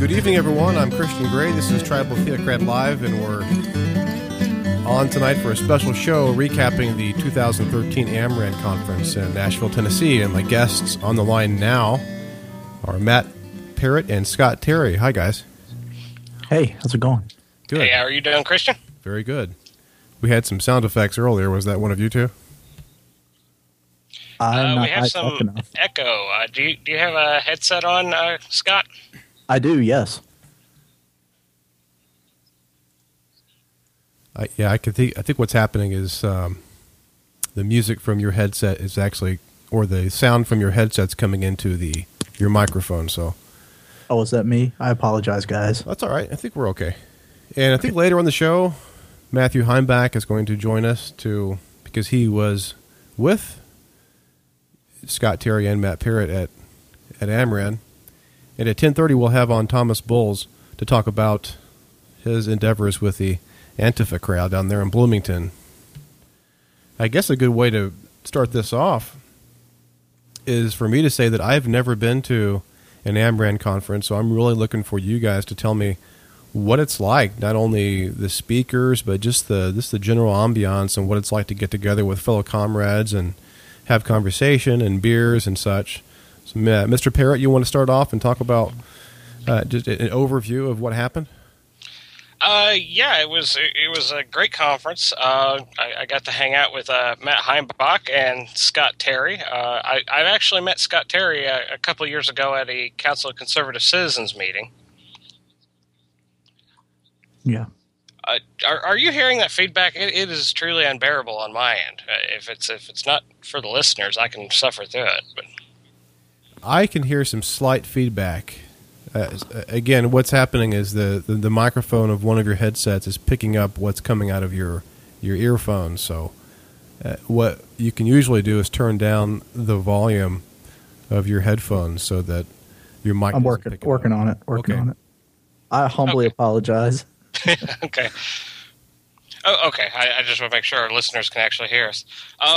Good evening, everyone. I'm Christian Gray. This is Tribal Theocrat Live, and we're on tonight for a special show recapping the 2013 AmRAND conference in Nashville, Tennessee. And my guests on the line now are Matt Parrott and Scott Terry. Hi, guys. Hey, how's it going? Good. Hey, how are you doing, Christian? Very good. We had some sound effects earlier. Was that one of you two? We have some echo. Do you have a headset on, Scott? I do, yes. I think what's happening is the music from your headset is actually, or the sound from your headset's coming into your microphone. So, oh, is that me? I apologize, guys. That's all right. I think we're okay. And I think later on the show, Matthew Heimbach is going to join us because he was with Scott Terry and Matt Parrott at AmRAND. And at 10:30, we'll have on Thomas Bowles to talk about his endeavors with the Antifa crowd down there in Bloomington. I guess a good way to start this off is for me to say that I've never been to an AmRAND conference, so I'm really looking for you guys to tell me what it's like, not only the speakers, but just the general ambiance and what it's like to get together with fellow comrades and have conversation and beers and such. So, Mr. Parrott, you want to start off and talk about just an overview of what happened? Yeah, it was a great conference. I got to hang out with Matt Heimbach and Scott Terry. I actually met Scott Terry a couple of years ago at a Council of Conservative Citizens meeting. Yeah. Are you hearing that feedback? It is truly unbearable on my end. If it's not for the listeners, I can suffer through it. But I can hear some slight feedback. Again, what's happening is the microphone of one of your headsets is picking up what's coming out of your earphones. So what you can usually do is turn down the volume of your headphones so that your mic. I'm working on it. I humbly apologize. Okay. Oh, okay. I just want to make sure our listeners can actually hear us.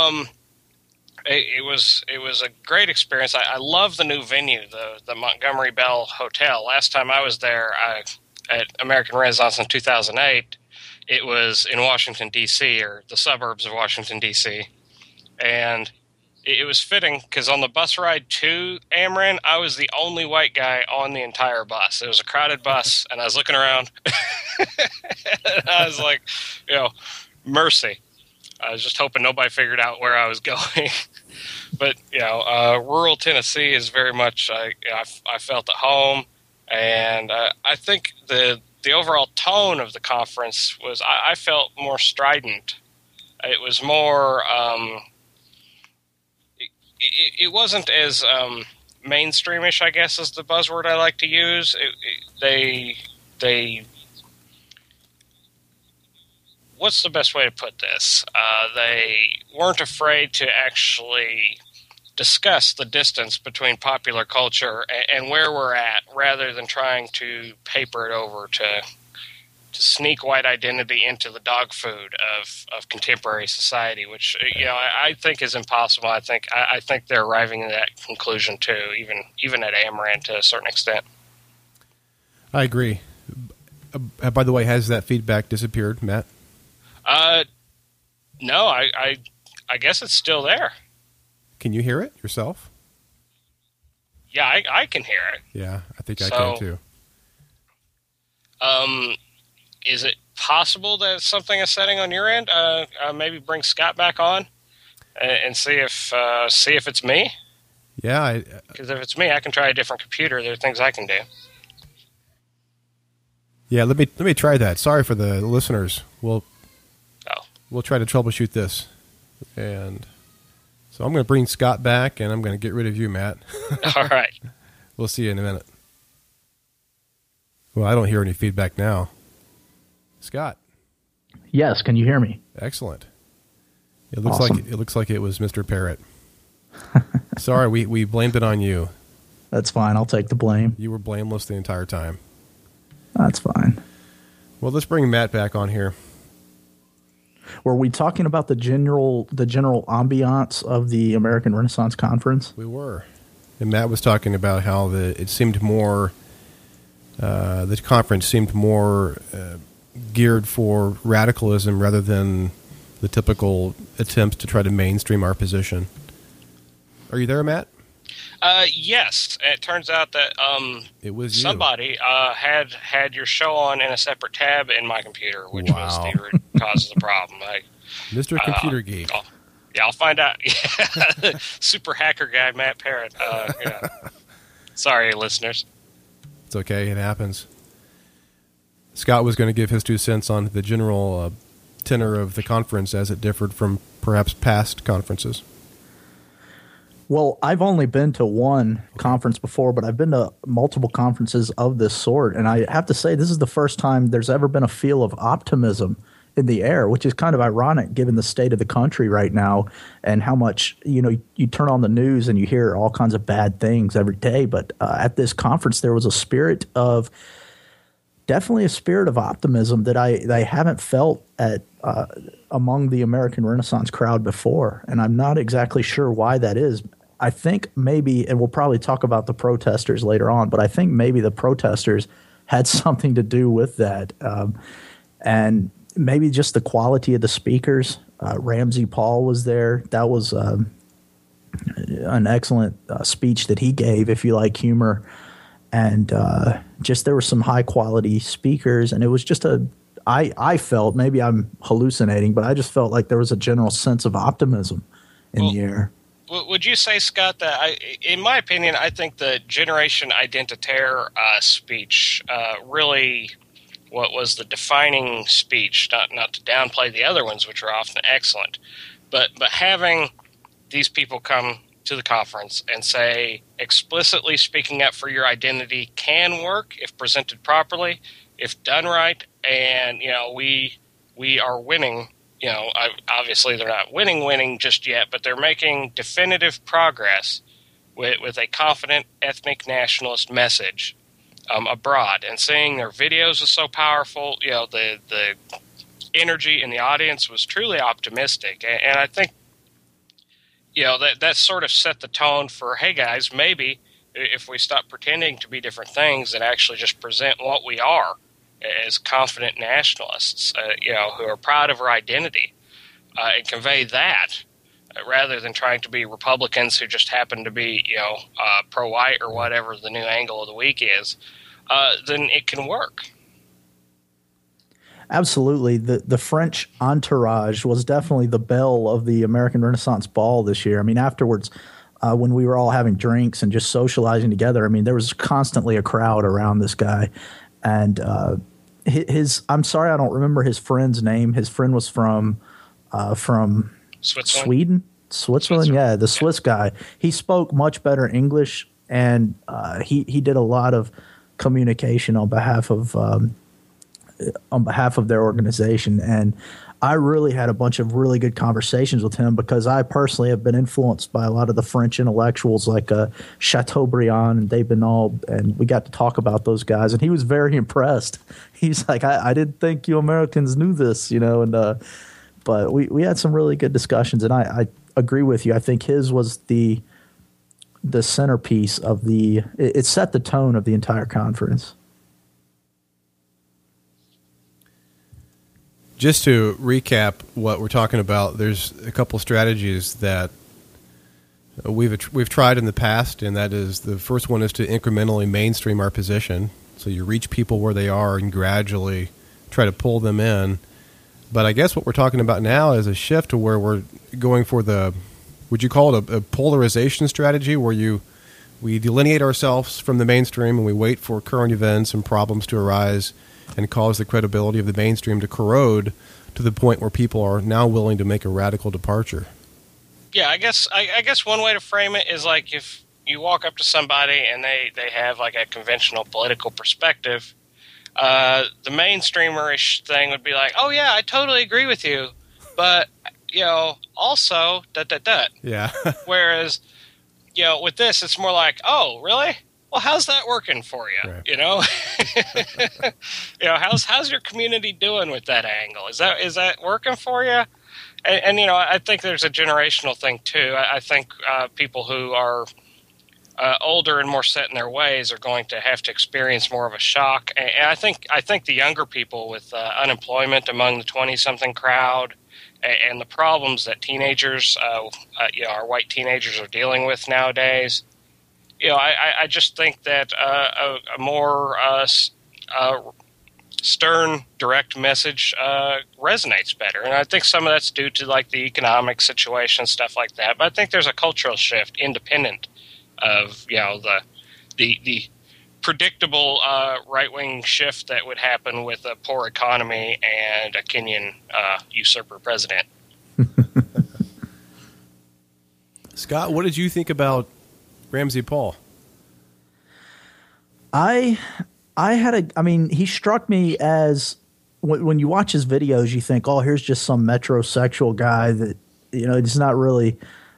It was a great experience. I love the new venue, the Montgomery Bell Hotel. Last time I was there at American Renaissance in 2008, it was in Washington, D.C., or the suburbs of Washington, D.C., and it was fitting because on the bus ride to AmRAND, I was the only white guy on the entire bus. It was a crowded bus, and I was looking around, and I was like, mercy. I was just hoping nobody figured out where I was going. But, rural Tennessee is very much, I felt at home, and I think the overall tone of the conference was, I felt more strident. It was more... It wasn't as mainstreamish, I guess, is the buzzword I like to use. They what's the best way to put this? They weren't afraid to actually discuss the distance between popular culture and where we're at, rather than trying to paper it over to sneak white identity into the dog food of contemporary society, which I think is impossible. I think they're arriving at that conclusion too, even at AmRAND to a certain extent. I agree. By the way, has that feedback disappeared, Matt? No. I guess it's still there. Can you hear it yourself? Yeah, I can hear it. Yeah, I think I can too. Is it possible that something is setting on your end? Maybe bring Scott back on and see if it's me. Yeah, because if it's me, I can try a different computer. There are things I can do. Yeah, let me try that. Sorry for the listeners. We'll try to troubleshoot this, and so I'm going to bring Scott back, and I'm going to get rid of you, Matt. All right. We'll see you in a minute. Well, I don't hear any feedback now. Scott. Yes, can you hear me? Excellent. It looks awesome. like it was Mr. Parrott. Sorry, we blamed it on you. That's fine. I'll take the blame. You were blameless the entire time. That's fine. Well, let's bring Matt back on here. Were we talking about the general ambiance of the American Renaissance Conference? We were. And Matt was talking about how it seemed more the conference seemed more geared for radicalism rather than the typical attempts to try to mainstream our position. Are you there, Matt? Yes. It turns out that it was somebody had your show on in a separate tab in my computer, which was the root cause of the problem. Mr. Computer Geek. I'll find out. Super hacker guy, Matt Parrott. Yeah. Sorry, listeners. It's okay. It happens. Scott was going to give his 2 cents on the general tenor of the conference as it differed from perhaps past conferences. Well, I've only been to one conference before, but I've been to multiple conferences of this sort. And I have to say, this is the first time there's ever been a feel of optimism in the air, which is kind of ironic given the state of the country right now and how much, you turn on the news and you hear all kinds of bad things every day. But at this conference, there was definitely a spirit of optimism that I haven't felt among the American Renaissance crowd before. And I'm not exactly sure why that is. I think maybe, and we'll probably talk about the protesters later on, but I think maybe the protesters had something to do with that. And maybe just the quality of the speakers. Ramsey Paul was there. That was an excellent speech that he gave, if you like humor. And just there were some high-quality speakers, and it was just I felt, maybe I'm hallucinating, but I just felt like there was a general sense of optimism in the air. Would you say, Scott, that in my opinion, I think the Generation Identitaire speech really what was the defining speech, not to downplay the other ones, which are often excellent, but having these people come to the conference and say explicitly speaking up for your identity can work if presented properly, if done right, and we are winning. Obviously they're not winning just yet, but they're making definitive progress with a confident ethnic nationalist message abroad. And seeing their videos was so powerful. The energy in the audience was truly optimistic, and I think that sort of set the tone for, hey guys, maybe if we stop pretending to be different things and actually just present what we are as confident nationalists, who are proud of our identity, and convey that rather than trying to be Republicans who just happen to be, pro-white or whatever the new angle of the week is, then it can work. Absolutely. The French entourage was definitely the belle of the American Renaissance Ball this year. I mean, afterwards, when we were all having drinks and just socializing together, I mean, there was constantly a crowd around this guy. And I'm sorry, I don't remember his friend's name. His friend was from Switzerland, yeah, the Swiss guy. He spoke much better English, and he did a lot of communication on behalf of their organization. And I really had a bunch of really good conversations with him because I personally have been influenced by a lot of the French intellectuals like Chateaubriand and Desbinal, and we got to talk about those guys, and he was very impressed. He's like, I didn't think you Americans knew this, but we had some really good discussions, and I agree with you. I think his was the centerpiece of it set the tone of the entire conference. Just to recap what we're talking about, there's a couple strategies that we've tried in the past, and that is, the first one is to incrementally mainstream our position. So you reach people where they are and gradually try to pull them in. But I guess what we're talking about now is a shift to where we're going for would you call it a polarization strategy, where we delineate ourselves from the mainstream and we wait for current events and problems to arise and cause the credibility of the mainstream to corrode to the point where people are now willing to make a radical departure. Yeah, I guess one way to frame it is like if you walk up to somebody and they have like a conventional political perspective, the mainstreamerish thing would be like, oh yeah, I totally agree with you, but also ... Yeah. Whereas with this, it's more like, oh really? Well, how's that working for you? Right. How's your community doing with that angle? Is that working for you? And I think there's a generational thing too. I think people who are older and more set in their ways are going to have to experience more of a shock. And I think the younger people with unemployment among the 20-something crowd and the problems that teenagers, our white teenagers are dealing with nowadays, I just think that a more stern, direct message resonates better. And I think some of that's due to like the economic situation, stuff like that. But I think there's a cultural shift independent of the predictable right-wing shift that would happen with a poor economy and a Kenyan usurper president. Scott, what did you think about Ramsey Paul? I mean, he struck me as when you watch his videos, you think, oh, here's just some metrosexual guy that, it's not really,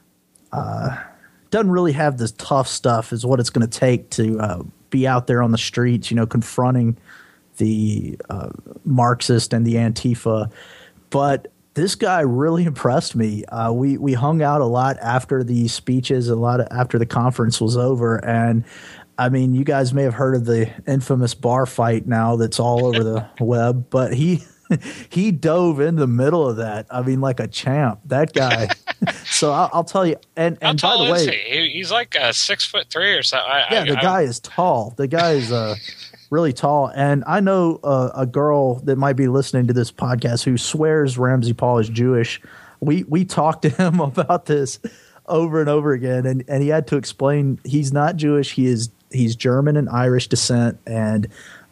doesn't really have this tough stuff is what it's going to take to be out there on the streets, confronting the Marxist and the Antifa. But this guy really impressed me. We hung out a lot after the speeches, after the conference was over. And I mean, you guys may have heard of the infamous bar fight now that's all over the web, but he dove in the middle of that. I mean, like a champ, that guy. So I'll tell you. And how by tall the way, is he? He's like 6'3" or something. The guy is tall. The guy is really tall. And I know a girl that might be listening to this podcast who swears Ramsey Paul is Jewish. We talked to him about this over and over again, and he had to explain he's not Jewish. He's German and Irish descent, and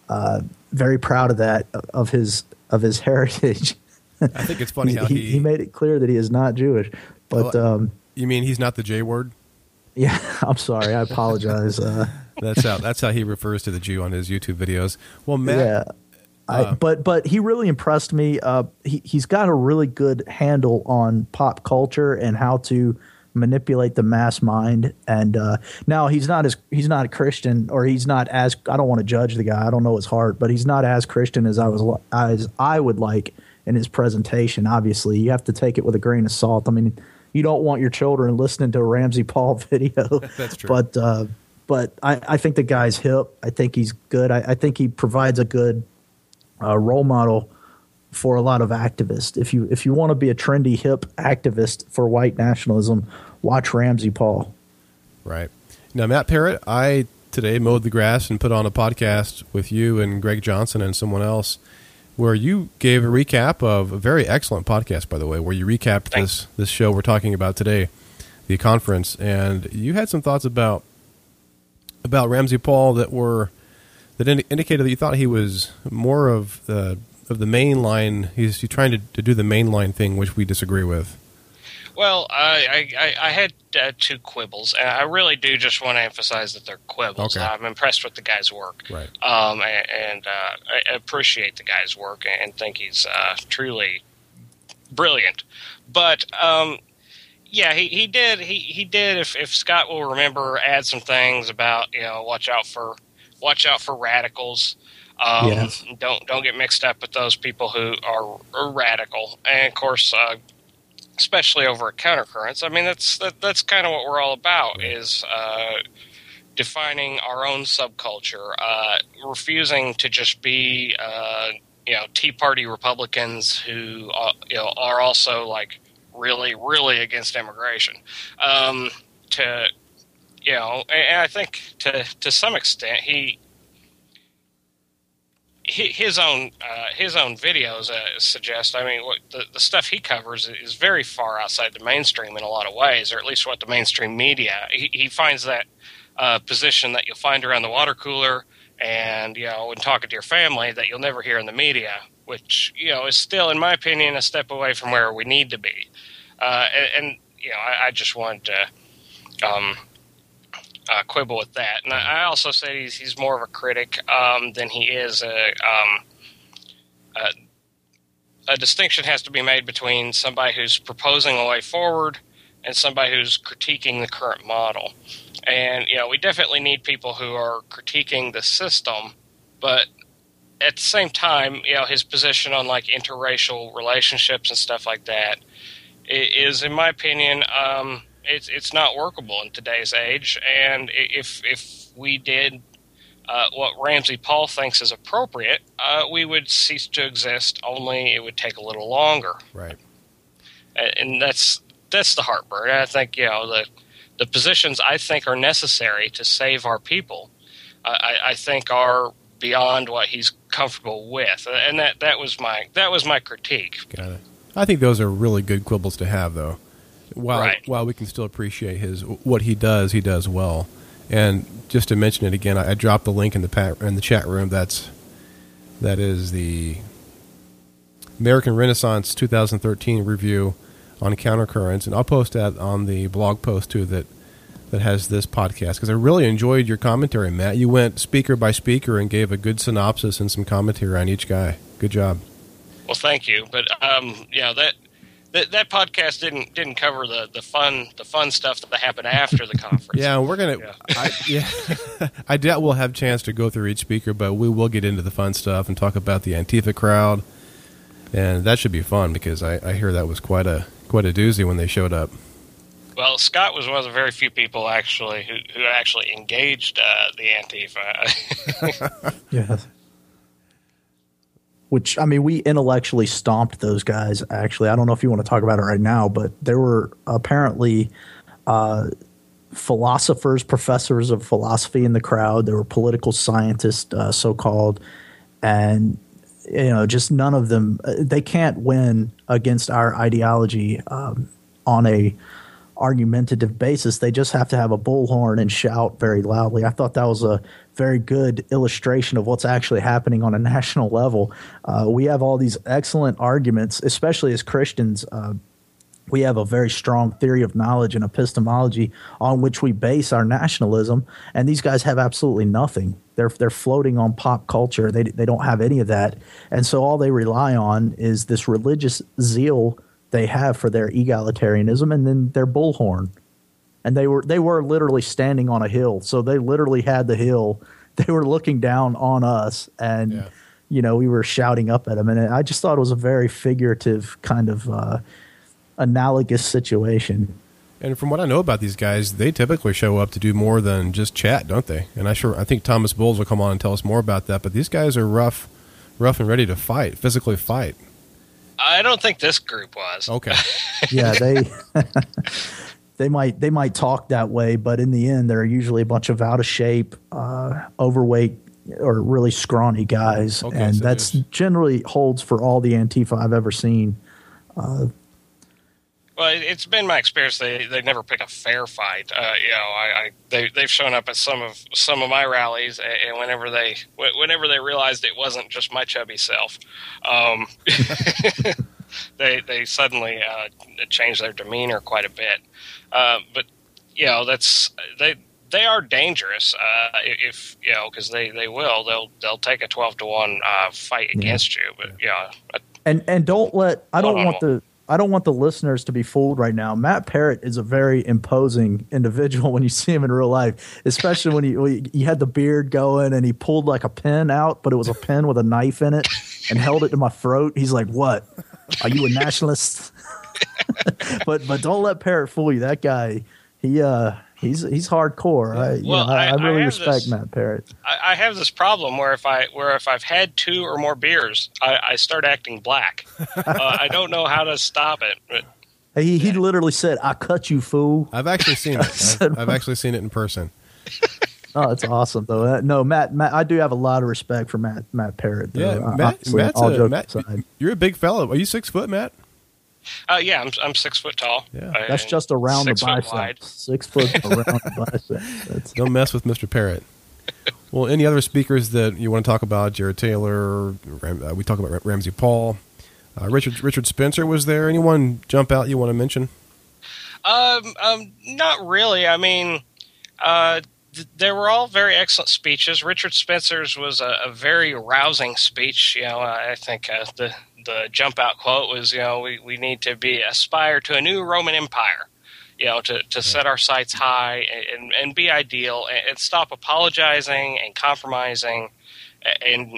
very proud of that, of his heritage. I think it's funny how he made it clear that he is not Jewish. But you mean he's not the J word? Yeah, I'm sorry. I apologize. That's how he refers to the Jew on his YouTube videos. Well, Matt, yeah, but he really impressed me. He's got a really good handle on pop culture and how to manipulate the mass mind. And now he's not a Christian, or he's not as, I don't want to judge the guy, I don't know his heart, but he's not as Christian as I would like in his presentation. Obviously, you have to take it with a grain of salt. I mean, you don't want your children listening to a Ramsey Paul video. That's true. But I think the guy's hip. I think he's good. I think he provides a good role model for a lot of activists. If you want to be a trendy, hip activist for white nationalism, watch Ramsey Paul. Right. Now, Matt Parrott, I today mowed the grass and put on a podcast with you and Greg Johnson and someone else where you gave a recap of a very excellent podcast, by the way, where you recapped this show we're talking about today, the conference, and you had some thoughts about Ramsey Paul that indicated that you thought he was more of the mainline. He's trying to do the mainline thing, which we disagree with. Well, I had two quibbles, and I really do just want to emphasize that they're quibbles. Okay. I'm impressed with the guy's work, right? And I appreciate the guy's work and think he's truly brilliant. But yeah, he did. If Scott will remember, add some things about watch out for radicals. Yes. Don't get mixed up with those people who are radical, and of course, especially over at Countercurrents. I mean, that's kind of what we're all about, is defining our own subculture, refusing to just be Tea Party Republicans who are also like really, really against immigration. And I think to some extent his own videos suggest. I mean, what the stuff he covers is very far outside the mainstream in a lot of ways, or at least what the mainstream media. He finds that position that you'll find around the water cooler, and when talking to your family, that you'll never hear in the media, which is still, in my opinion, a step away from where we need to be. I just wanted to quibble with that. And I also said he's more of a critic than he is a distinction has to be made between somebody who's proposing a way forward and somebody who's critiquing the current model. And, we definitely need people who are critiquing the system, but at the same time, his position on like interracial relationships and stuff like that is, in my opinion, It's not workable in today's age, and if we did what Ramsey Paul thinks is appropriate, we would cease to exist. Only it would take a little longer. Right. And that's the heartburn. I think the positions I think are necessary to save our people, I think are beyond what he's comfortable with, and that was my critique. Got it. I think those are really good quibbles to have, though. While we can still appreciate what he does well. And just to mention it again, I dropped the link in the chat room. That is the American Renaissance 2013 review on Countercurrents, and I'll post that on the blog post too that has this podcast, because I really enjoyed your commentary, Matt. You went speaker by speaker and gave a good synopsis and some commentary on each guy. Good job. Well, thank you. But that podcast didn't cover the fun stuff that happened after the conference. Yeah, we're gonna. Yeah. I doubt we'll have a chance to go through each speaker, but we will get into the fun stuff and talk about the Antifa crowd, and that should be fun because I hear that was quite a doozy when they showed up. Well, Scott was one of the very few people actually who actually engaged the Antifa. Yes. Which, I mean, we intellectually stomped those guys, actually. I don't know if you want to talk about it right now, but there were apparently philosophers, professors of philosophy in the crowd. There were political scientists, so-called, and, just none of them. They can't win against our ideology on a argumentative basis. They just have to have a bullhorn and shout very loudly. I thought that was a very good illustration of what's actually happening on a national level. We have all these excellent arguments, especially as Christians. We have a very strong theory of knowledge and epistemology on which we base our nationalism, and these guys have absolutely nothing. They're floating on pop culture. They don't have any of that, and so all they rely on is this religious zeal they have for their egalitarianism, and then their bullhorn. And they were literally standing on a hill, so they literally had the hill. They were looking down on us, and we were shouting up at them. And I just thought it was a very figurative kind of analogous situation. And from what I know about these guys, they typically show up to do more than just chat, don't they? And I think Thomas Bowles will come on and tell us more about that. But these guys are rough and ready to fight, physically fight. I don't think this group was. Okay. Yeah, they might talk that way, but in the end, they're usually a bunch of out of shape, overweight, or really scrawny guys, okay, and so that's generally holds for all the Antifa I've ever seen. Well, it's been my experience they never pick a fair fight. They've shown up at some of my rallies, and whenever they realized it wasn't just my chubby self, they suddenly changed their demeanor quite a bit. But they are dangerous if because they'll take a 12-1 fight against you. But and don't let I don't want the listeners to be fooled right now. Matt Parrott is a very imposing individual when you see him in real life, especially when he had the beard going and he pulled like a pen out, but it was a pen with a knife in it and held it to my throat. He's like, "What? Are you a nationalist?" but don't let Parrott fool you. That guy, he's hardcore. I really respect Matt Parrott. I have this problem where if I've had 2 or more beers, I start acting black. I don't know how to stop it. But, he literally said, "I cut you, fool." I've actually seen it. I've actually seen it in person. Oh, that's awesome, though. No, Matt, I do have a lot of respect for Matt Parrott. Though. Yeah, Matt, you're a big fellow. Are you 6 foot, Matt? Yeah, I'm 6 foot tall. Yeah, that's just around the bicep. 6 foot around the bicep. Don't mess with Mr. Parrott. Well, any other speakers that you want to talk about? Jared Taylor. We talk about Ramsey Paul. Richard Spencer was there. Anyone jump out you want to mention? Not really. I mean, they were all very excellent speeches. Richard Spencer's was a very rousing speech. I think the jump out quote was, we need to aspire to a new Roman Empire, to set our sights high and be ideal and stop apologizing and compromising and,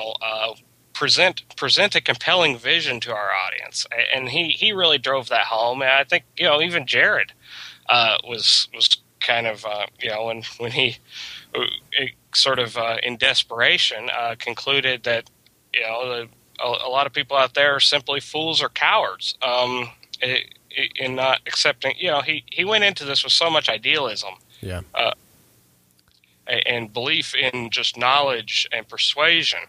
present a compelling vision to our audience. And he really drove that home. And I think, even Jared, was kind of when he sort of in desperation concluded that a lot of people out there are simply fools or cowards in not accepting. He went into this with so much idealism, and belief in just knowledge and persuasion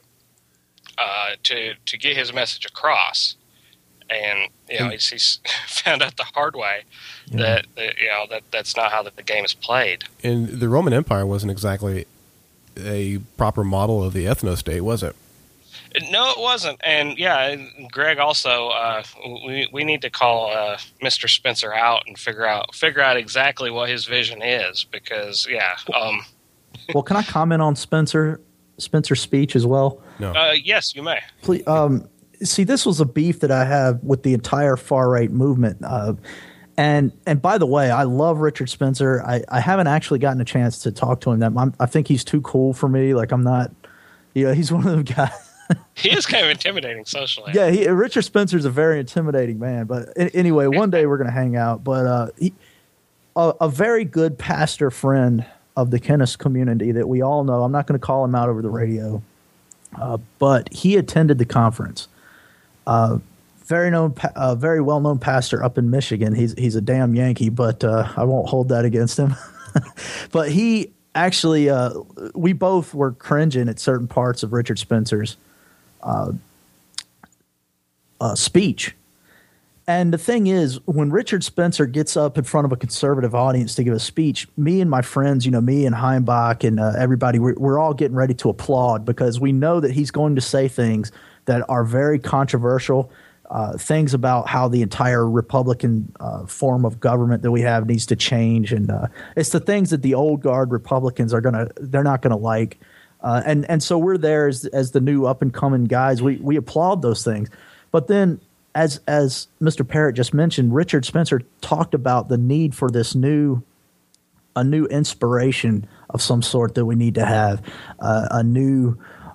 to get his message across. And he's found out the hard way that that's not how the game is played. And the Roman Empire wasn't exactly a proper model of the ethno-state, was it? No, it wasn't. And Greg also, we need to call Mr. Spencer out and figure out exactly what his vision is, because well, can I comment on Spencer's speech as well? No. Yes, you may. Please. See, this was a beef that I have with the entire far-right movement. And by the way, I love Richard Spencer. I haven't actually gotten a chance to talk to him. I think he's too cool for me. Like, I'm not, he's one of them guys. He is kind of intimidating socially. Yeah, Richard Spencer's a very intimidating man. But anyway, one day we're going to hang out. But a very good pastor friend of the Kennist community that we all know. I'm not going to call him out over the radio. But he attended the conference. Very well known pastor up in Michigan. He's a damn Yankee, but I won't hold that against him. But he actually, we both were cringing at certain parts of Richard Spencer's speech. And the thing is, when Richard Spencer gets up in front of a conservative audience to give a speech, me and my friends, me and Heimbach and everybody, we're all getting ready to applaud, because we know that he's going to say things that are very controversial, things about how the entire Republican form of government that we have needs to change. And it's the things that the old guard Republicans they're not going to like. And so we're there as the new up and coming guys. We applaud those things. But then, as Mr. Parrott just mentioned, Richard Spencer talked about the need for a new inspiration of some sort that we need to have, a new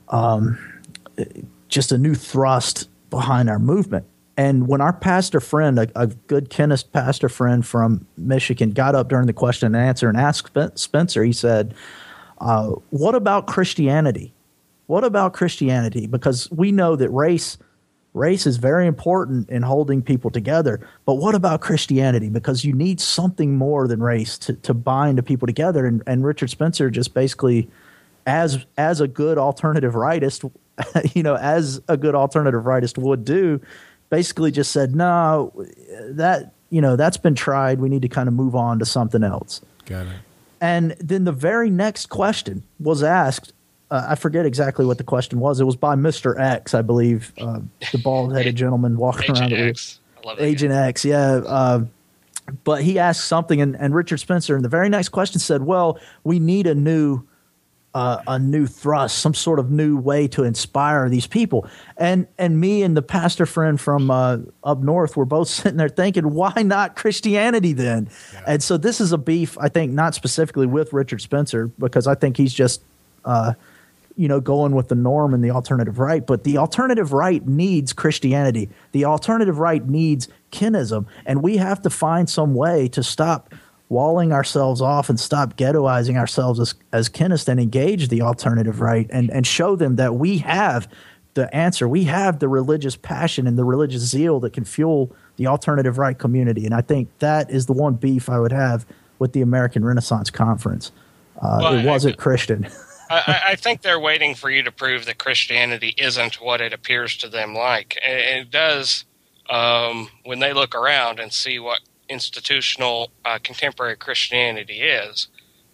thrust behind our movement. And when our pastor friend, a good Kennist pastor friend from Michigan, got up during the question and answer and asked Spencer, he said, what about Christianity? What about Christianity? Because we know that race is very important in holding people together. But what about Christianity? Because you need something more than race to bind the people together. And Richard Spencer just basically, as a good alternative rightist, as a good alternative rightist would do, basically just said, no, that's been tried. We need to kind of move on to something else. Got it. And then the very next question was asked. I forget exactly what the question was. It was by Mr. X, I believe, the bald-headed gentleman walking around the room. I love that Agent guy. X, yeah. But he asked something, and Richard Spencer in the very next question said, well, we need a new thrust, some sort of new way to inspire these people. And me and the pastor friend from up north were both sitting there thinking, why not Christianity then? Yeah. And so this is a beef, I think, not specifically with Richard Spencer, because I think he's just going with the norm and the alternative right. But the alternative right needs Christianity. The alternative right needs Kennism. And we have to find some way to stop walling ourselves off and stop ghettoizing ourselves as Kennist and engage the alternative right and show them that we have the answer. We have the religious passion and the religious zeal that can fuel the alternative right community. And I think that is the one beef I would have with the American Renaissance Conference. It wasn't Christian. I think they're waiting for you to prove that Christianity isn't what it appears to them like. And it does when they look around and see what institutional contemporary Christianity is.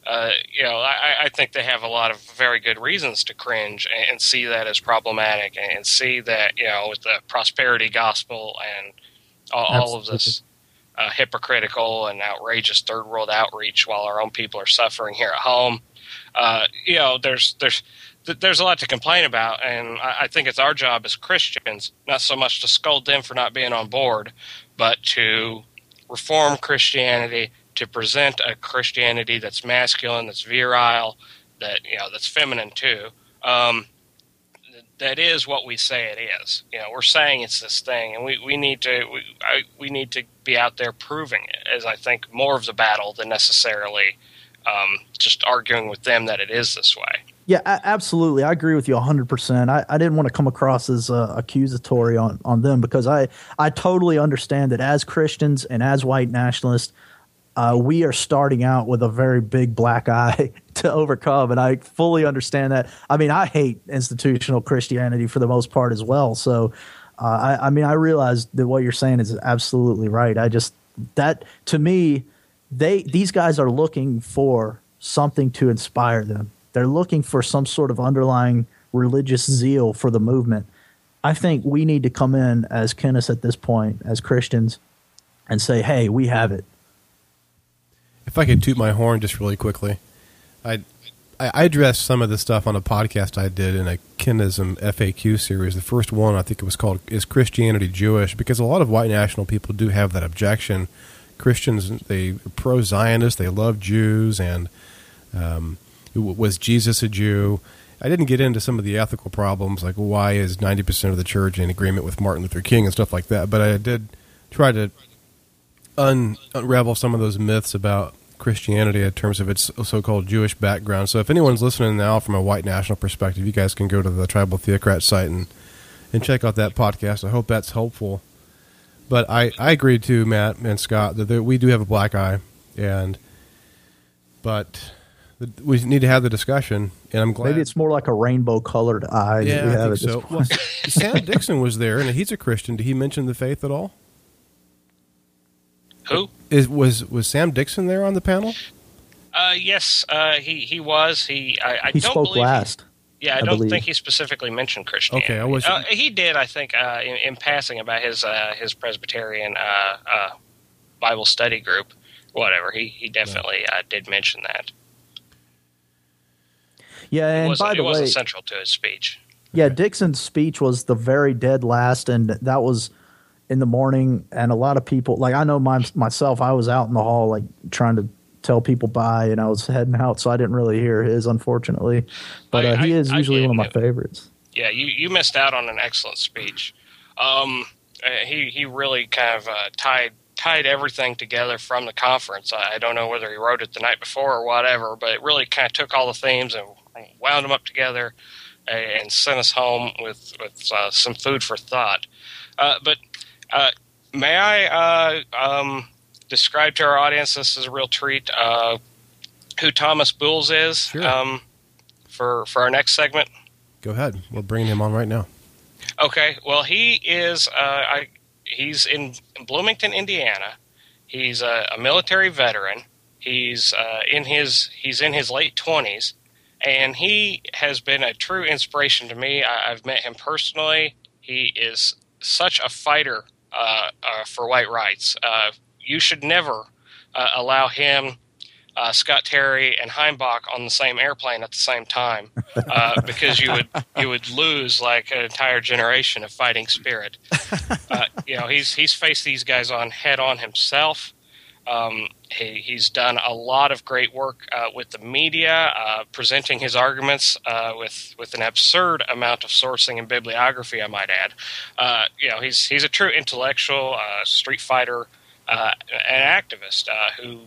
I think they have a lot of very good reasons to cringe and see that as problematic, and see that with the prosperity gospel and all of this hypocritical and outrageous third world outreach while our own people are suffering here at home. There's a lot to complain about, and I think it's our job as Christians not so much to scold them for not being on board, but to reform Christianity, to present a Christianity that's masculine, that's virile, that's feminine too. that is what we say it is. We're saying it's this thing, and we need to be out there proving it, as I think more of the battle than necessarily just arguing with them that it is this way. Yeah, absolutely. I agree with you 100%. I didn't want to come across as accusatory on them, because I totally understand that as Christians and as white nationalists, we are starting out with a very big black eye to overcome, and I fully understand that. I mean, I hate institutional Christianity for the most part as well. So, I realize that what you're saying is absolutely right. To me, these guys are looking for something to inspire them. They're looking for some sort of underlying religious zeal for the movement. I think we need to come in as Kenneth at this point, as Christians, and say, hey, we have it. If I could toot my horn just really quickly, I addressed some of the stuff on a podcast I did in a Kenism FAQ series. The first one, I think it was called Is Christianity Jewish? Because a lot of white national people do have that objection. Christians, they pro-Zionist, they love Jews, and was Jesus a Jew? I didn't get into some of the ethical problems, like why is 90% of the church in agreement with Martin Luther King and stuff like that, but I did try to unravel some of those myths about Christianity in terms of its so-called Jewish background. So if anyone's listening now from a white national perspective, you guys can go to the Tribal Theocrat site and check out that podcast. I hope that's helpful. But I agree too, Matt and Scott, that we do have a black eye, but we need to have the discussion, and I'm glad. Maybe it's more like a rainbow-colored eye. Yeah, that we have I think so. Well, Sam Dixon was there, and he's a Christian. Did he mention the faith at all? Who? Was Sam Dixon there on the panel? Yes, he was. He don't spoke last. I don't think he specifically mentioned Christianity. Okay, he did, I think, in passing about his Presbyterian Bible study group. Whatever, he definitely did mention that. Yeah, and by the way, it wasn't central to his speech. Yeah, Dixon's speech was the very dead last, and that was in the morning. And a lot of people, like I know myself, I was out in the hall, like trying to tell people bye, and I was heading out, so I didn't really hear his, unfortunately. But he is usually one of my favorites. Yeah, you missed out on an excellent speech. He really kind of tied everything together from the conference. I don't know whether he wrote it the night before or whatever, but it really kind of took all the themes and wound them up together and sent us home with some food for thought. But may I describe to our audience, this is a real treat, who Thomas Bulls is? Sure. For our next segment? Go ahead. We're bringing him on right now. Okay. Well, he is he's in Bloomington, Indiana. He's a military veteran. He's in his late 20s, and he has been a true inspiration to me. I've met him personally. He is such a fighter for white rights. You should never allow him, Scott Terry, and Heimbach on the same airplane at the same time, because you would lose like an entire generation of fighting spirit. He's faced these guys head on himself. He's done a lot of great work with the media, presenting his arguments with an absurd amount of sourcing and bibliography, I might add. He's a true intellectual, street fighter, an activist who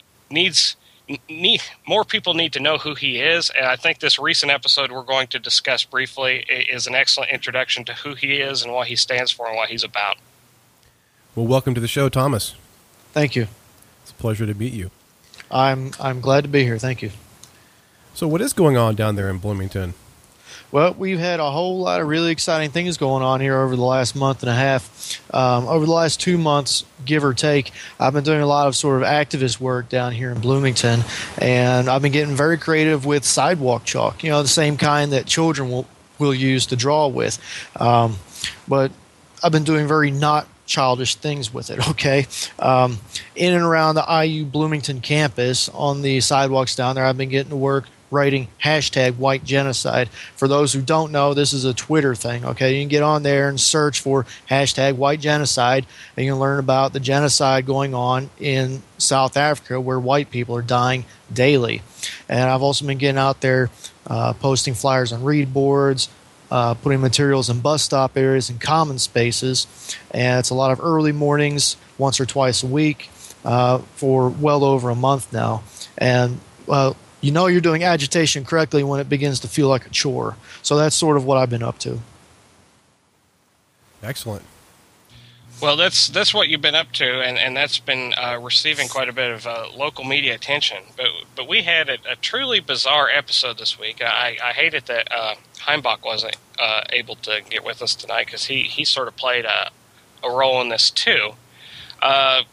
more people need to know who he is, and I think this recent episode we're going to discuss briefly is an excellent introduction to who he is and what he stands for and what he's about. Well, welcome to the show, Thomas. Thank you. It's a pleasure to meet you. I'm glad to be here. Thank you. So what is going on down there in Bloomington? Well, we've had a whole lot of really exciting things going on here over the last month and a half. Over the last 2 months, give or take, I've been doing a lot of sort of activist work down here in Bloomington, and I've been getting very creative with sidewalk chalk, the same kind that children will use to draw with. But I've been doing very not childish things with it, okay? In and around the IU Bloomington campus, on the sidewalks down there, I've been getting to work writing hashtag white genocide. For those who don't know, this is a Twitter thing, okay? You can get on there and search for hashtag white genocide, and you can learn about the genocide going on in South Africa where white people are dying daily. And I've also been getting out there posting flyers on read boards, putting materials in bus stop areas and common spaces. And it's a lot of early mornings, once or twice a week, for well over a month now. And you're doing agitation correctly when it begins to feel like a chore. So that's sort of what I've been up to. Excellent. Well, that's what you've been up to, and that's been receiving quite a bit of local media attention. But we had a truly bizarre episode this week. I hated that Heimbach wasn't able to get with us tonight because he sort of played a role in this too. A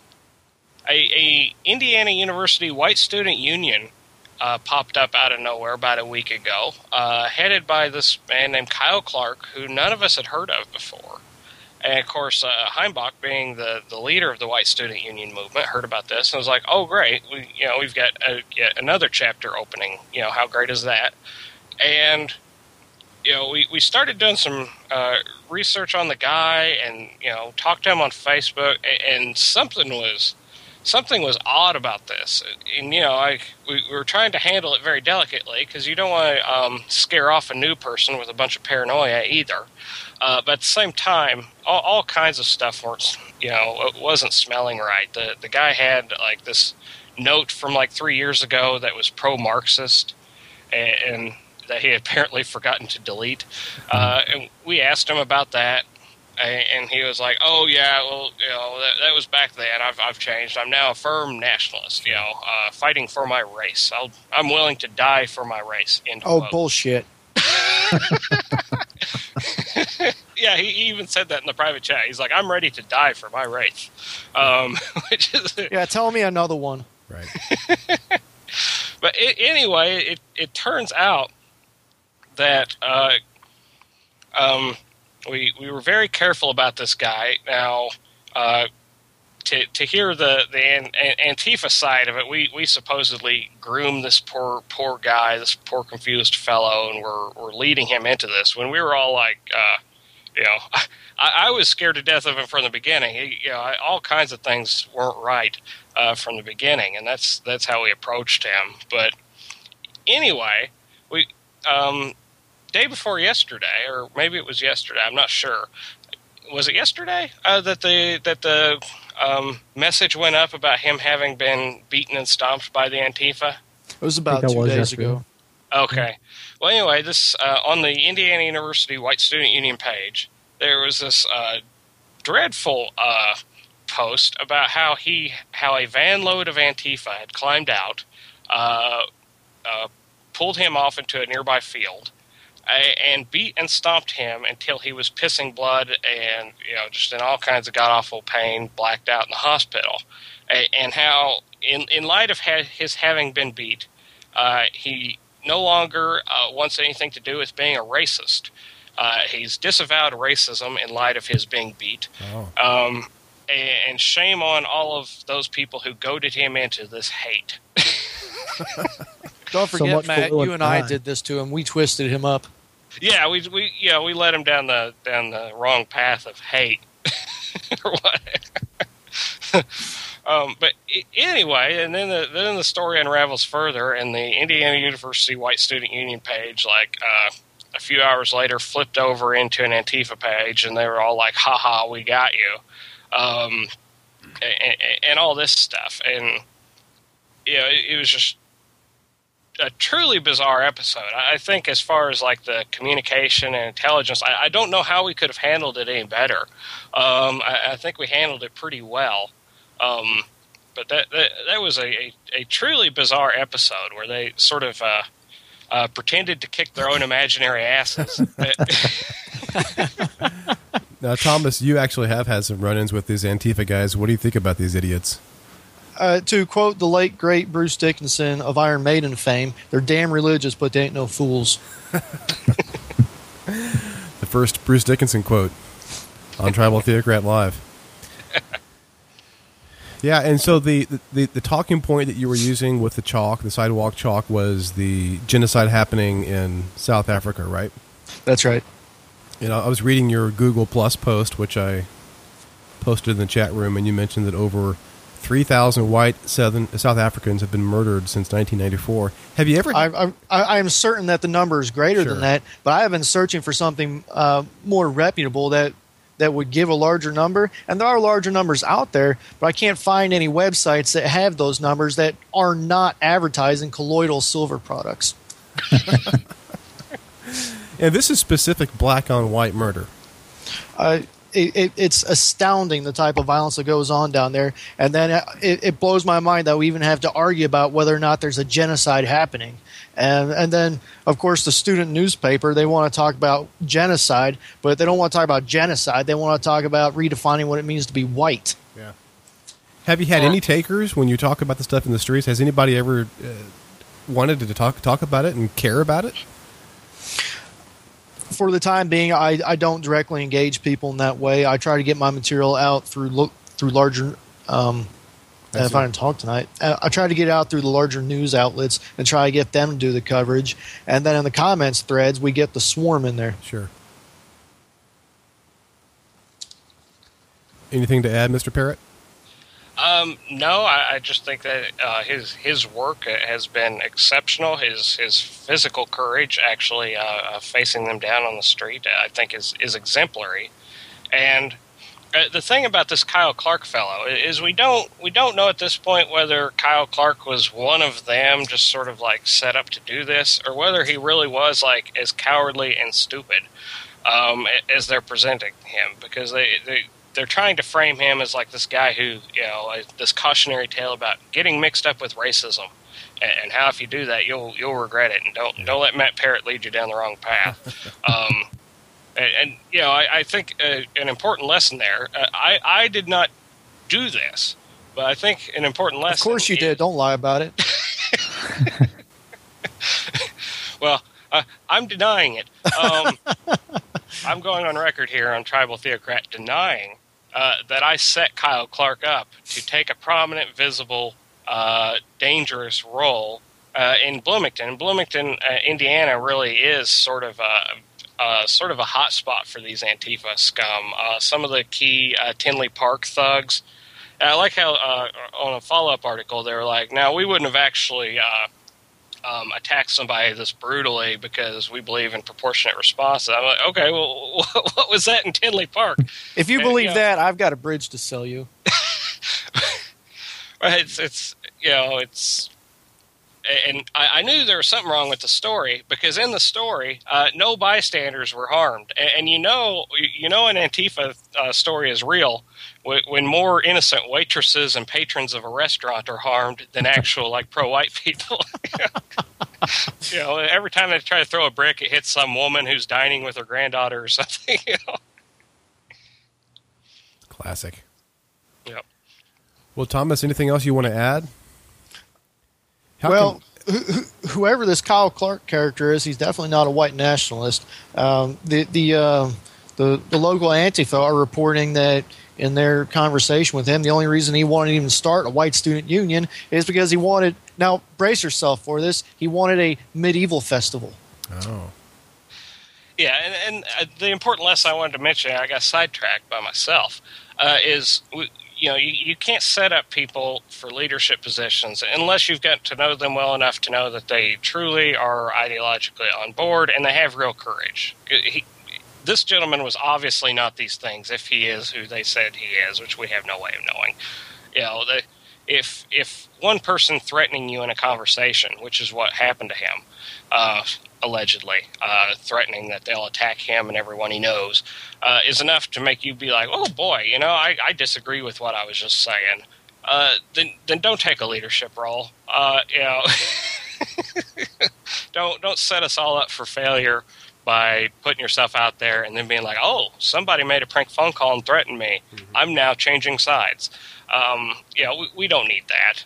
Indiana University White Student Union popped up out of nowhere about a week ago, headed by this man named Kyle Clark, who none of us had heard of before. And, of course, Heimbach, being the leader of the White Student Union movement, heard about this and was like, oh, great, we've got yet another chapter opening. How great is that? And, we started doing some research on the guy and, talked to him on Facebook, and something was odd about this. And, we were trying to handle it very delicately because you don't want to scare off a new person with a bunch of paranoia either. But at the same time, all kinds of stuff wasn't smelling right. The guy had like this note from like 3 years ago that was pro-Marxist and that he had apparently forgotten to delete. And we asked him about that. And he was like, "Oh yeah, well, that was back then. I've changed. I'm now a firm nationalist. Fighting for my race. I'm willing to die for my race." Bullshit. Yeah, he even said that in the private chat. He's like, "I'm ready to die for my race." Which is tell me another one. Right. But anyway, it turns out that we were very careful about this guy. Now, to hear the Antifa side of it, we supposedly groomed this poor guy, this poor confused fellow, and we're leading him into this. When we were all like, I was scared to death of him from the beginning. All kinds of things weren't right from the beginning, and that's how we approached him. But anyway, we. Day before yesterday, or maybe it was yesterday, I'm not sure. Was it yesterday that the message went up about him having been beaten and stomped by the Antifa? It was about 2 days ago. Okay. Well, anyway, this on the Indiana University White Student Union page, there was this dreadful post about how a van load of Antifa had climbed out, pulled him off into a nearby field, and beat and stomped him until he was pissing blood and just in all kinds of god-awful pain, blacked out in the hospital. And how, in light of his having been beat, he no longer wants anything to do with being a racist. He's disavowed racism in light of his being beat. Oh. And shame on all of those people who goaded him into this hate. Don't forget, Matt, you and I did this to him. We twisted him up. Yeah, we led him down the wrong path of hate, or whatever. But anyway, and then the story unravels further, and the Indiana University White Student Union page, like a few hours later, flipped over into an Antifa page, and they were all like, "Ha ha, we got you," and all this stuff, and it was just a truly bizarre episode. I think as far as like the communication and intelligence, I don't know how we could have handled it any better. I think we handled it pretty well. But that was a truly bizarre episode where they sort of pretended to kick their own imaginary asses. Now, Thomas, you actually have had some run-ins with these Antifa guys. What do you think about these idiots? To quote the late, great Bruce Dickinson of Iron Maiden fame, they're damn religious, but they ain't no fools. The first Bruce Dickinson quote on Tribal Theocrat Live. Yeah, and so the talking point that you were using with the chalk, the sidewalk chalk, was the genocide happening in South Africa, right? That's right. I was reading your Google Plus post, which I posted in the chat room, and you mentioned that over 3,000 white South Africans have been murdered since 1994. Have you ever? I am certain that the number is greater than that, but I have been searching for something more reputable that would give a larger number. And there are larger numbers out there, but I can't find any websites that have those numbers that are not advertising colloidal silver products. And this is specific black on white murder. It's astounding the type of violence that goes on down there. And then it blows my mind that we even have to argue about whether or not there's a genocide happening. And then, of course, the student newspaper, they want to talk about genocide, but they don't want to talk about genocide. They want to talk about redefining what it means to be white. Yeah. Have you had any takers when you talk about the stuff in the streets? Has anybody ever wanted to talk about it and care about it? For the time being, I don't directly engage people in that way. I try to get my material out through larger. If I didn't talk tonight, I try to get it out through the larger news outlets and try to get them to do the coverage. And then in the comments threads, we get the swarm in there. Sure. Anything to add, Mr. Parrott? No, I just think that his work has been exceptional. His physical courage, actually facing them down on the street, I think is exemplary. And the thing about this Kyle Clark fellow is we don't know at this point whether Kyle Clark was one of them, just sort of like set up to do this, or whether he really was like as cowardly and stupid as they're presenting him, because they're trying to frame him as like this guy who, this cautionary tale about getting mixed up with racism, and how if you do that, you'll regret it, and don't let Matt Parrott lead you down the wrong path. I think an important lesson there. I did not do this, but I think an important lesson. Of course you did. Don't lie about it. Well, I'm denying it. I'm going on record here on Tribal Theocrat denying that I set Kyle Clark up to take a prominent, visible, dangerous role in Bloomington. Bloomington, Indiana, really is sort of a hot spot for these Antifa scum. Some of the key Tinley Park thugs. And I like how on a follow-up article they were like, "Now we wouldn't have actually attacked somebody this brutally because we believe in proportionate response." I'm like, okay, well, what was that in Tinley Park? If you believe that, I've got a bridge to sell you. And I knew there was something wrong with the story, because in the story, no bystanders were harmed. And an Antifa story is real when more innocent waitresses and patrons of a restaurant are harmed than actual like pro-white people. Every time they try to throw a brick, it hits some woman who's dining with her granddaughter or something. Classic. Yep. Well, Thomas, anything else you want to add? Whoever this Kyle Clark character is, he's definitely not a white nationalist. The local Antifa are reporting that in their conversation with him, the only reason he wanted to even start a white student union is because he wanted, now brace yourself for this, he wanted a medieval festival. Oh. Yeah, and the important lesson I wanted to mention, I got sidetracked by myself, is you can't set up people for leadership positions unless you've got to know them well enough to know that they truly are ideologically on board and they have real courage. This gentleman was obviously not these things if he is who they said he is, which we have no way of knowing. If one person threatening you in a conversation, which is what happened to him, allegedly, threatening that they'll attack him and everyone he knows, is enough to make you be like, oh boy, I disagree with what I was just saying. Then don't take a leadership role. Don't set us all up for failure by putting yourself out there and then being like, oh, somebody made a prank phone call and threatened me. Mm-hmm. I'm now changing sides. We don't need that.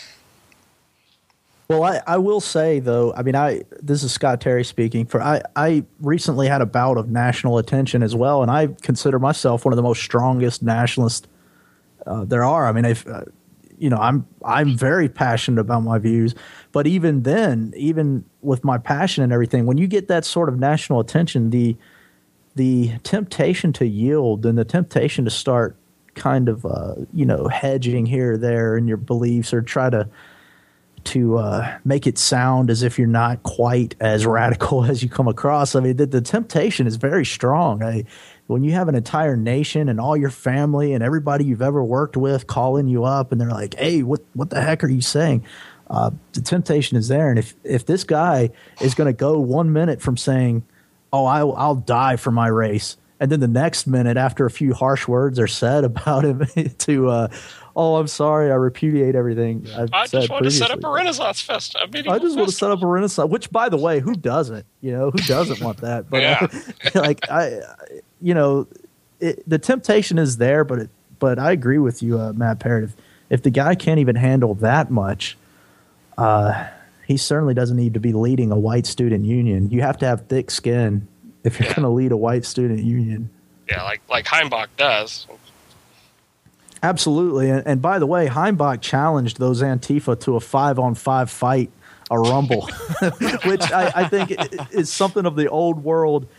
Well, I will say, though, this is Scott Terry speaking. I recently had a bout of national attention as well, and I consider myself one of the most strongest nationalists there are. I mean, I'm very passionate about my views, but even then, even with my passion and everything, when you get that sort of national attention, the temptation to yield and the temptation to start kind of hedging here or there in your beliefs, or try to make it sound as if you're not quite as radical as you come across. I mean, the temptation is very strong. When you have an entire nation and all your family and everybody you've ever worked with calling you up and they're like, hey, what the heck are you saying? The temptation is there. And if this guy is going to go 1 minute from saying, oh, I'll die for my race, and then the next minute, after a few harsh words are said about him, to oh, I'm sorry, I repudiate everything I just want to set up a Renaissance fest. I just want to set up a Renaissance, which, by the way, who doesn't? Who doesn't want that? But the temptation is there. But I agree with you, Matt Parrott. If the guy can't even handle that much, he certainly doesn't need to be leading a white student union. You have to have thick skin if you're going to lead a white student union. Yeah, like Heimbach does. Absolutely. And by the way, Heimbach challenged those Antifa to a 5-on-5 fight, a rumble, which I think is something of the old world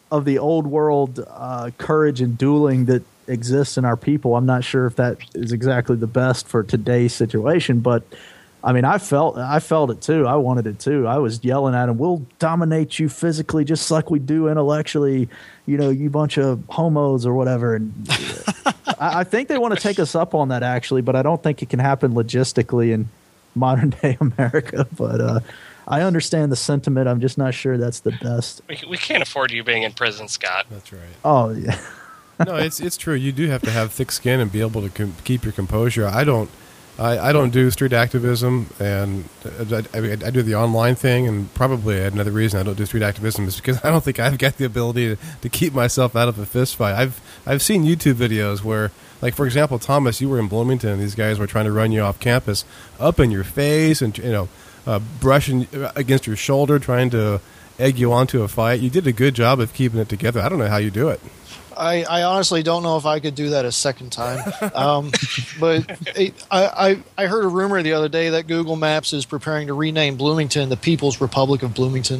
courage and dueling that exists in our people. I'm not sure if that is exactly the best for today's situation, but I mean, I felt it too. I wanted it too. I was yelling at him, we'll dominate you physically just like we do intellectually, you bunch of homos or whatever. And I think they want to take us up on that, actually, but I don't think it can happen logistically in modern day America. But I understand the sentiment. I'm just not sure that's the best. We can't afford you being in prison, Scott. That's right. Oh, yeah. No, it's true. You do have to have thick skin and be able to keep your composure. I don't do street activism, and I do the online thing, and probably another reason I don't do street activism is because I don't think I've got the ability to keep myself out of a fist fight. I've seen YouTube videos where, like, for example, Thomas, you were in Bloomington, and these guys were trying to run you off campus, up in your face, and brushing against your shoulder, trying to egg you onto a fight. You did a good job of keeping it together. I don't know how you do it. I honestly don't know if I could do that a second time. But I heard a rumor the other day that Google Maps is preparing to rename Bloomington the People's Republic of Bloomington.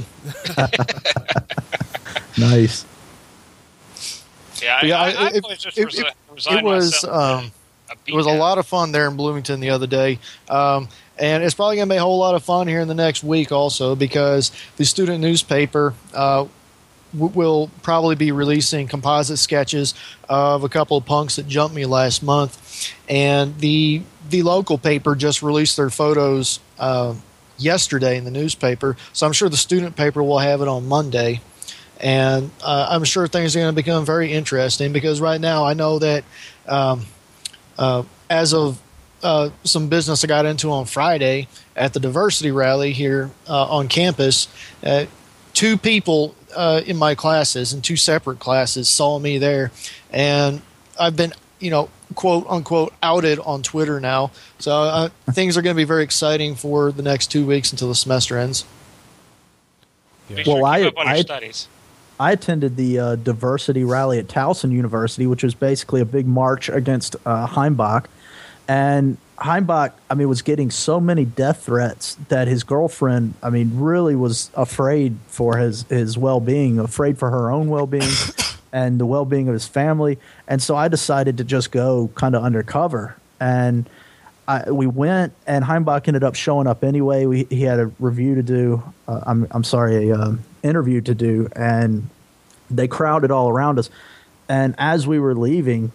Nice. Yeah, it was a lot of fun there in Bloomington the other day. And it's probably going to be a whole lot of fun here in the next week also, because the student newspaper will probably be releasing composite sketches of a couple of punks that jumped me last month. And the local paper just released their photos yesterday in the newspaper. So I'm sure the student paper will have it on Monday. And I'm sure things are going to become very interesting, because right now I know that as of some business I got into on Friday at the diversity rally here on campus, 2 people in my classes, in 2 separate classes, saw me there, and I've been, quote unquote, outed on Twitter now. So things are going to be very exciting for the next 2 weeks until the semester ends. Yeah. Well, I attended the diversity rally at Towson University, which was basically a big march against Heimbach. And Heimbach, was getting so many death threats that his girlfriend, really was afraid for his well-being, afraid for her own well-being and the well-being of his family. And so I decided to just go kind of undercover. And we went, and Heimbach ended up showing up anyway. He had a review to do. Interview to do, and they crowded all around us. And as we were leaving,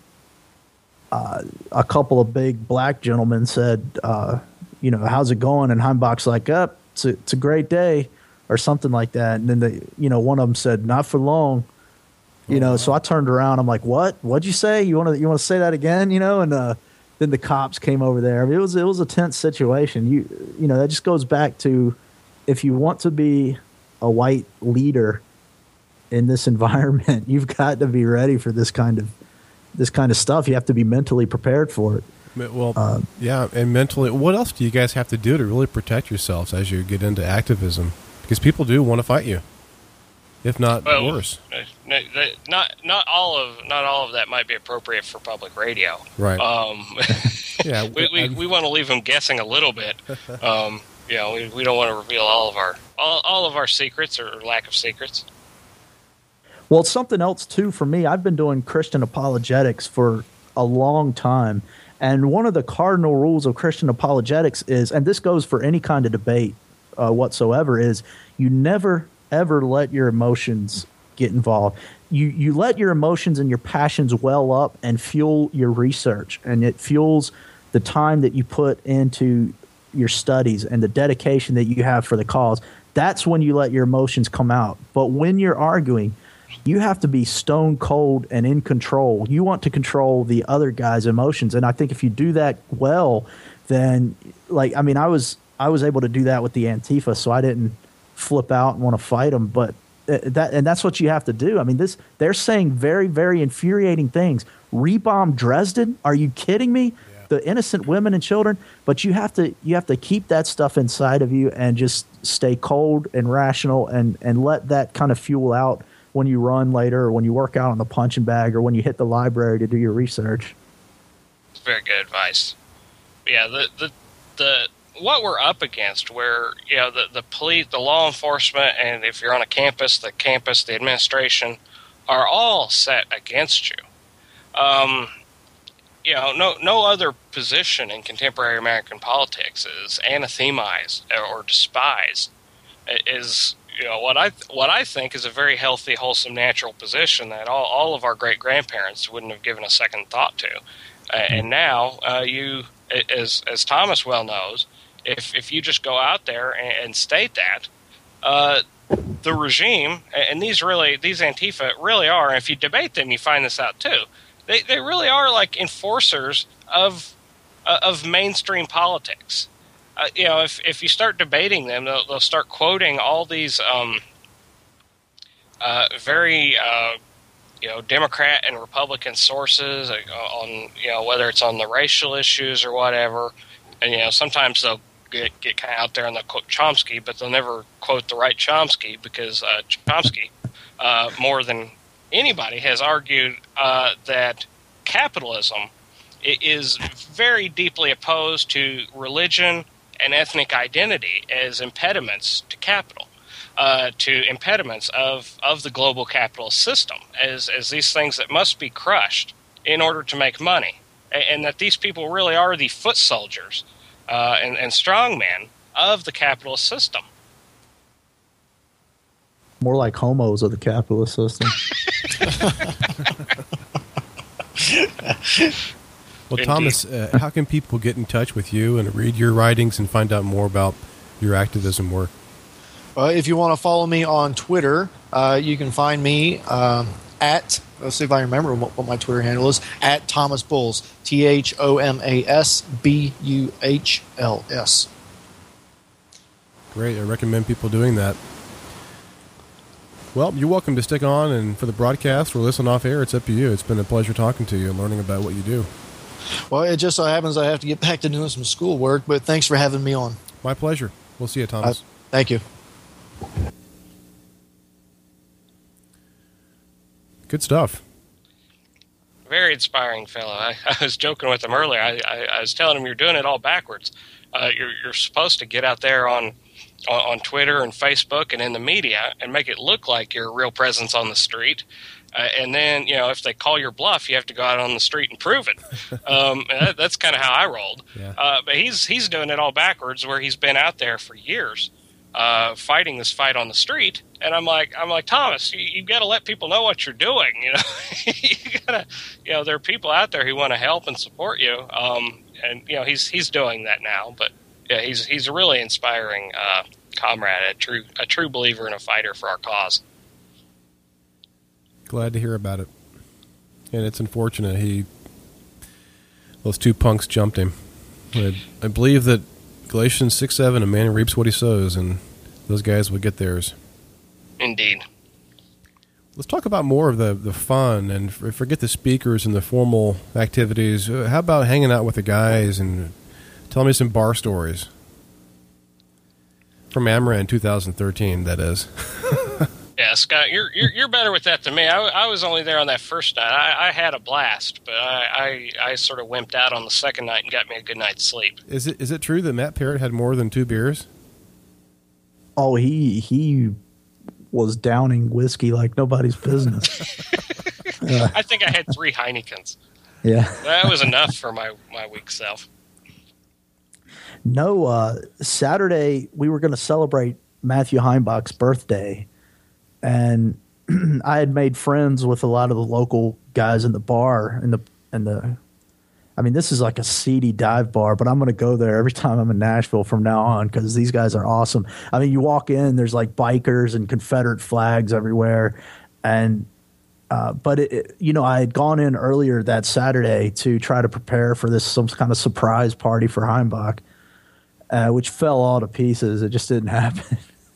a couple of big black gentlemen said, how's it going? And Heimbach's like, it's a great day, or something like that. And then one of them said, not for long. So I turned around. I'm like, what'd you say? You want to say that again? And then the cops came over there. It was a tense situation. That just goes back to, if you want to be a white leader in this environment, you've got to be ready for this kind of stuff. You have to be mentally prepared for it. Well, and mentally, what else do you guys have to do to really protect yourselves as you get into activism? Because people do want to fight you, if not worse. Not all of that might be appropriate for public radio. Right. Yeah, we want to leave them guessing a little bit. We don't want to reveal all of our secrets or lack of secrets. Well, something else too for me. I've been doing Christian apologetics for a long time. And one of the cardinal rules of Christian apologetics is, and this goes for any kind of debate whatsoever, is you never, ever let your emotions get involved. You let your emotions and your passions well up and fuel your research, and it fuels the time that you put into your studies and the dedication that you have for the cause. That's when you let your emotions come out. But when you're arguing, you have to be stone cold and in control. You want to control the other guy's emotions. And I think if you do that well, then I was able to do that with the Antifa, so I didn't flip out and want to fight them. But that's what you have to do. I mean, they're saying very, very infuriating things. Rebomb Dresden? Are you kidding me? Yeah. The innocent women and children. But you have to keep that stuff inside of you and just stay cold and rational and let that kind of fuel out when you run later, or when you work out on the punching bag, or when you hit the library to do your research. It's very good advice. Yeah, the what we're up against, where the police, the law enforcement, and if you're on a campus, the administration are all set against you. No other position in contemporary American politics is anathemized or despised. Is what I think is a very healthy, wholesome, natural position that all of our great grandparents wouldn't have given a second thought to. And now you, as Thomas well knows, if you just go out there and state that, the regime, and these Antifa really are, and if you debate them, you find this out too. They really are like enforcers of mainstream politics. If you start debating them, they'll start quoting all these very Democrat and Republican sources on whether it's on the racial issues or whatever, and sometimes they'll get kind of out there and they'll quote Chomsky, but they'll never quote the right Chomsky, because Chomsky more than anybody has argued that capitalism is very deeply opposed to religion and ethnic identity as impediments to capital, to impediments of the global capitalist system, as these things that must be crushed in order to make money, and that these people really are the foot soldiers and strongmen of the capitalist system. More like homos of the capitalist system. Well, Thomas, how can people get in touch with you and read your writings and find out more about your activism work? If you want to follow me on Twitter, you can find me at, let's see if I remember what my Twitter handle is, at Thomas Bulls, ThomasBuhls. Great. I recommend people doing that. Well, you're welcome to stick on and for the broadcast or listen off air. It's up to you. It's been a pleasure talking to you and learning about what you do. Well, it just so happens I have to get back to doing some schoolwork, but thanks for having me on. My pleasure. We'll see you, Thomas. Thank you. Good stuff. Very inspiring fellow. I was joking with him earlier. I was telling him you're doing it all backwards. You're supposed to get out there on Twitter and Facebook and in the media and make it look like you're a real presence on the street. And then, if they call your bluff, you have to go out on the street and prove it. That's kind of how I rolled. Yeah. But he's doing it all backwards, where he's been out there for years fighting this fight on the street. And I'm like, Thomas, you've got to let people know what you're doing. You gotta, there are people out there who want to help and support you. And he's doing that now. But yeah, he's a really inspiring comrade, a true believer and a fighter for our cause. Glad to hear about it. And it's unfortunate those two punks jumped him. I believe that Galatians 6:7, a man reaps what he sows, and those guys would get theirs. Indeed. Let's talk about more of the fun and forget the speakers and the formal activities. How about hanging out with the guys and telling me some bar stories? From Amra in 2013, that is. Yeah, Scott, you're better with that than me. I was only there on that first night. I had a blast, but I sort of wimped out on the second night and got me a good night's sleep. Is it true that Matt Parrott had more than 2 beers? Oh, he was downing whiskey like nobody's business. I think I had 3 Heinekens. Yeah. That was enough for my weak self. No, Saturday we were going to celebrate Matthew Heimbach's birthday, and I had made friends with a lot of the local guys in the bar I mean, this is like a seedy dive bar, but I'm going to go there every time I'm in Nashville from now on because these guys are awesome. I mean, you walk in, there's like bikers and Confederate flags everywhere, and but I had gone in earlier that Saturday to try to prepare for some kind of surprise party for Heimbach, which fell all to pieces. It just didn't happen.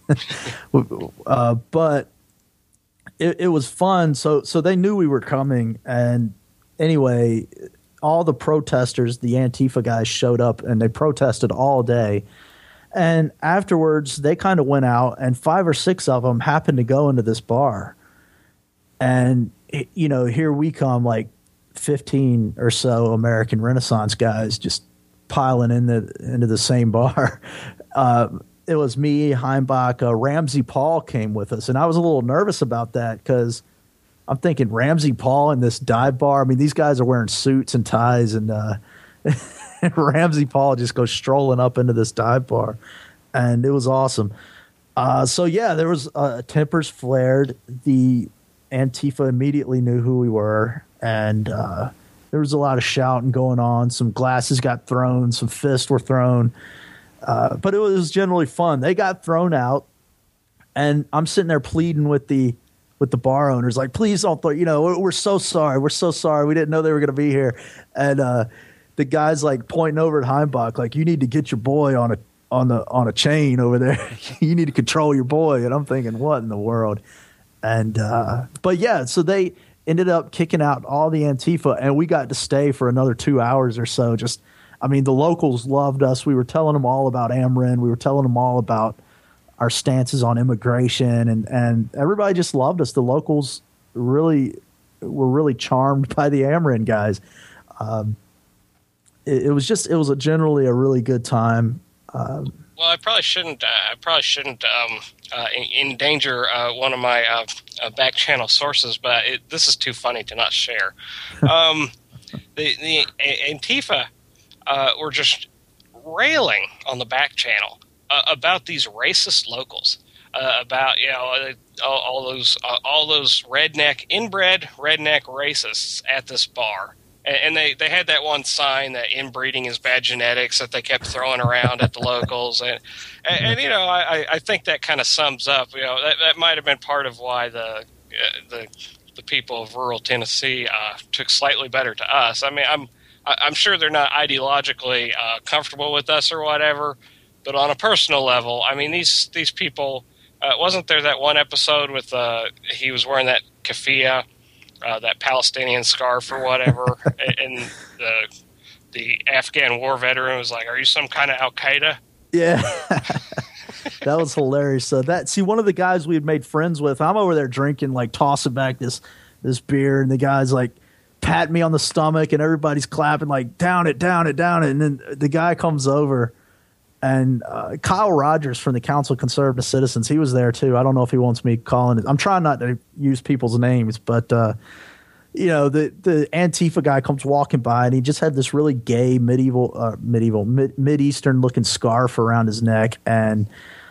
But it was fun. So they knew we were coming, and anyway, all the protesters, the Antifa guys, showed up and they protested all day. And afterwards, they kind of went out, and 5 or 6 of them happened to go into this bar. And, here we come, like 15 or so American Renaissance guys just piling into the same bar. It was me, Heimbach, Ramsey Paul came with us. And I was a little nervous about that because I'm thinking Ramsey Paul in this dive bar. I mean, these guys are wearing suits and ties, and Ramsey Paul just goes strolling up into this dive bar, and it was awesome. There was tempers flared. The Antifa immediately knew who we were, and there was a lot of shouting going on. Some glasses got thrown, some fists were thrown, but it was generally fun. They got thrown out, and I'm sitting there pleading with the bar owners, like, please don't throw, we're so sorry. We're so sorry. We didn't know they were going to be here. And the guy's like pointing over at Heimbach, like, you need to get your boy on a chain over there. You need to control your boy. And I'm thinking, what in the world? And, so they ended up kicking out all the Antifa, and we got to stay for another 2 hours or so. The locals loved us. We were telling them all about Ameren. We were telling them all about our stances on immigration, and everybody just loved us. The locals were really charmed by the Ameren guys. It was generally a really good time. Well, I probably shouldn't endanger one of my back channel sources, but this is too funny to not share. The Antifa were just railing on the back channel about these racist locals, about all those inbred redneck racists at this bar, and they had that one sign that inbreeding is bad genetics that they kept throwing around at the locals, and I think that kind of sums up that might have been part of why the people of rural Tennessee took slightly better to us. I mean, I'm sure they're not ideologically comfortable with us or whatever. But on a personal level, I mean, these people, wasn't there that one episode with he was wearing that keffiyeh, that Palestinian scarf or whatever, and the Afghan war veteran was like, "Are you some kind of Al-Qaeda?" Yeah. That was hilarious. So one of the guys we had made friends with, I'm over there drinking, like tossing back this beer, and the guy's like patting me on the stomach, and everybody's clapping like, down it, down it, down it. And then the guy comes over. And Kyle Rogers from the Council of Conservative Citizens, he was there too. I don't know if he wants me calling it. I'm trying not to use people's names, but the Antifa guy comes walking by, and he just had this really gay Mid-Eastern looking scarf around his neck, and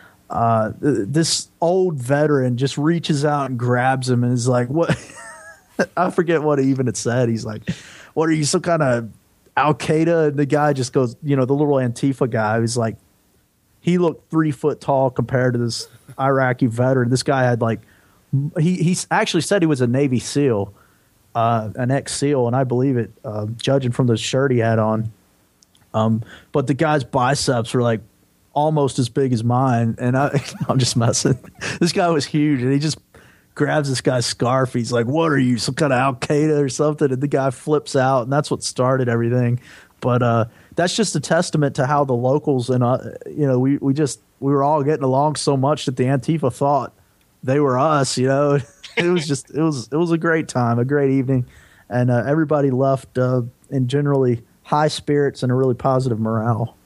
this old veteran just reaches out and grabs him and is like, "What?" I forget what he even had said. He's like, "What are you, some kind of Al-Qaeda?" And the guy just goes, the little Antifa guy, he's like, he looked 3 foot tall compared to this Iraqi veteran. This guy had he actually said he was a Navy SEAL, an ex-SEAL, and I believe it, judging from the shirt he had on. But the guy's biceps were like almost as big as mine, and I'm just messing. This guy was huge, and he just grabs this guy's scarf. He's like, "What are you, some kind of Al-Qaeda or something?" And the guy flips out, and that's what started everything. But that's just a testament to how the locals and we were all getting along so much that the Antifa thought they were us. It was a great time, a great evening, and everybody left in generally high spirits and a really positive morale.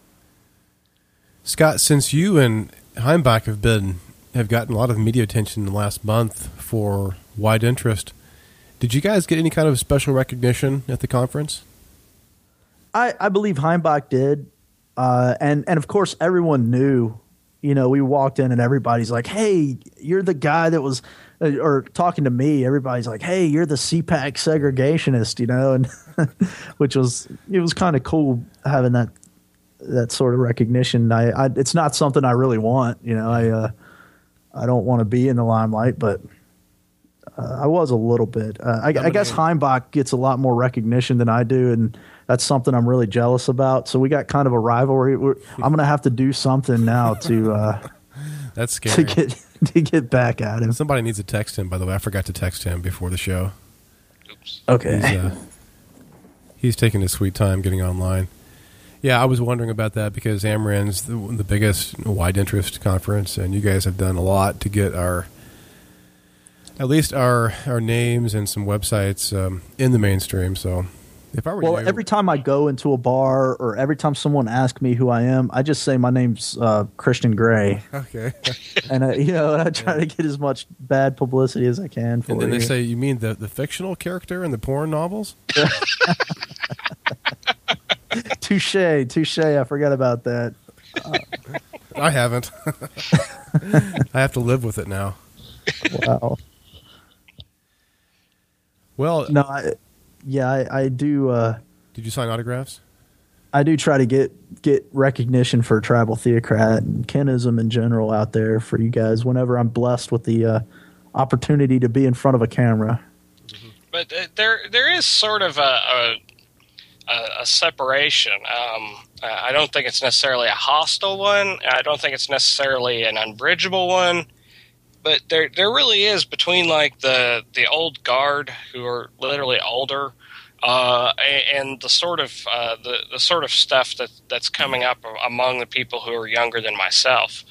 Scott, since you and Heimbach have gotten a lot of media attention in the last month for wide interest, Did you guys get any kind of special recognition at the conference? I believe Heimbach did, and of course everyone knew. You know, we walked in and everybody's like, "Hey, you're the guy that was," or talking to me. Everybody's like, "Hey, you're the CPAC segregationist," you know, and it was kind of cool having that sort of recognition. It's not something I really want, you know. I don't want to be in the limelight, but I was a little bit. I guess Heimbach gets a lot more recognition than I do, and that's something I'm really jealous about. So we got kind of a rivalry. I'm going to have to do something now to that's scary. to get back at him. Somebody needs to text him, by the way. I forgot to text him before the show. Oops. Okay. He's taking his sweet time getting online. Yeah, I was wondering about that because AmRen's the biggest wide interest conference, and you guys have done a lot to get at least our names and some websites in the mainstream. So if I were you, every time I go into a bar or every time someone asks me who I am, I just say my name's Christian Grey. Okay. And I try to get as much bad publicity as I can for And then they say, you mean the fictional character in the porn novels? Touche. I forgot about that. I haven't. I have to live with it now. Wow. Well, no, I do. Did you sign autographs? I do try to get recognition for Tribal Theocrat and Kenism in general out there for you guys whenever I'm blessed with the opportunity to be in front of a camera. But there is sort of a separation. I don't think it's necessarily a hostile one. I don't think it's necessarily an unbridgeable one. But there really is between like the old guard who are literally older, and the sort of the sort of stuff that's coming up among the people who are younger than myself.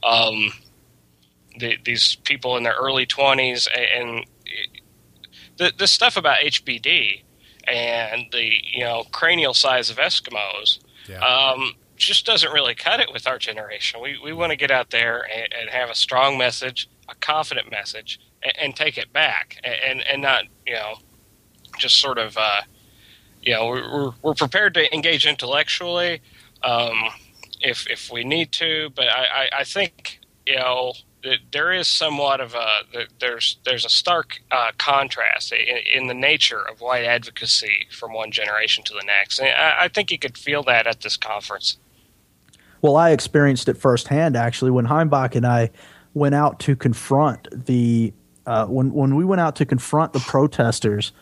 These people in their early 20s, and the stuff about HBD and the cranial size of Eskimos. Yeah. Just doesn't really cut it with our generation. We want to get out there and have a strong message, a confident message, and take it back, and not just sort of we're prepared to engage intellectually if we need to, but I think there is somewhat of there's a stark contrast in the nature of white advocacy from one generation to the next, and I think you could feel that at this conference. Well, I experienced it firsthand, actually, when Heimbach and I went out to confront the when we went out to confront the protesters.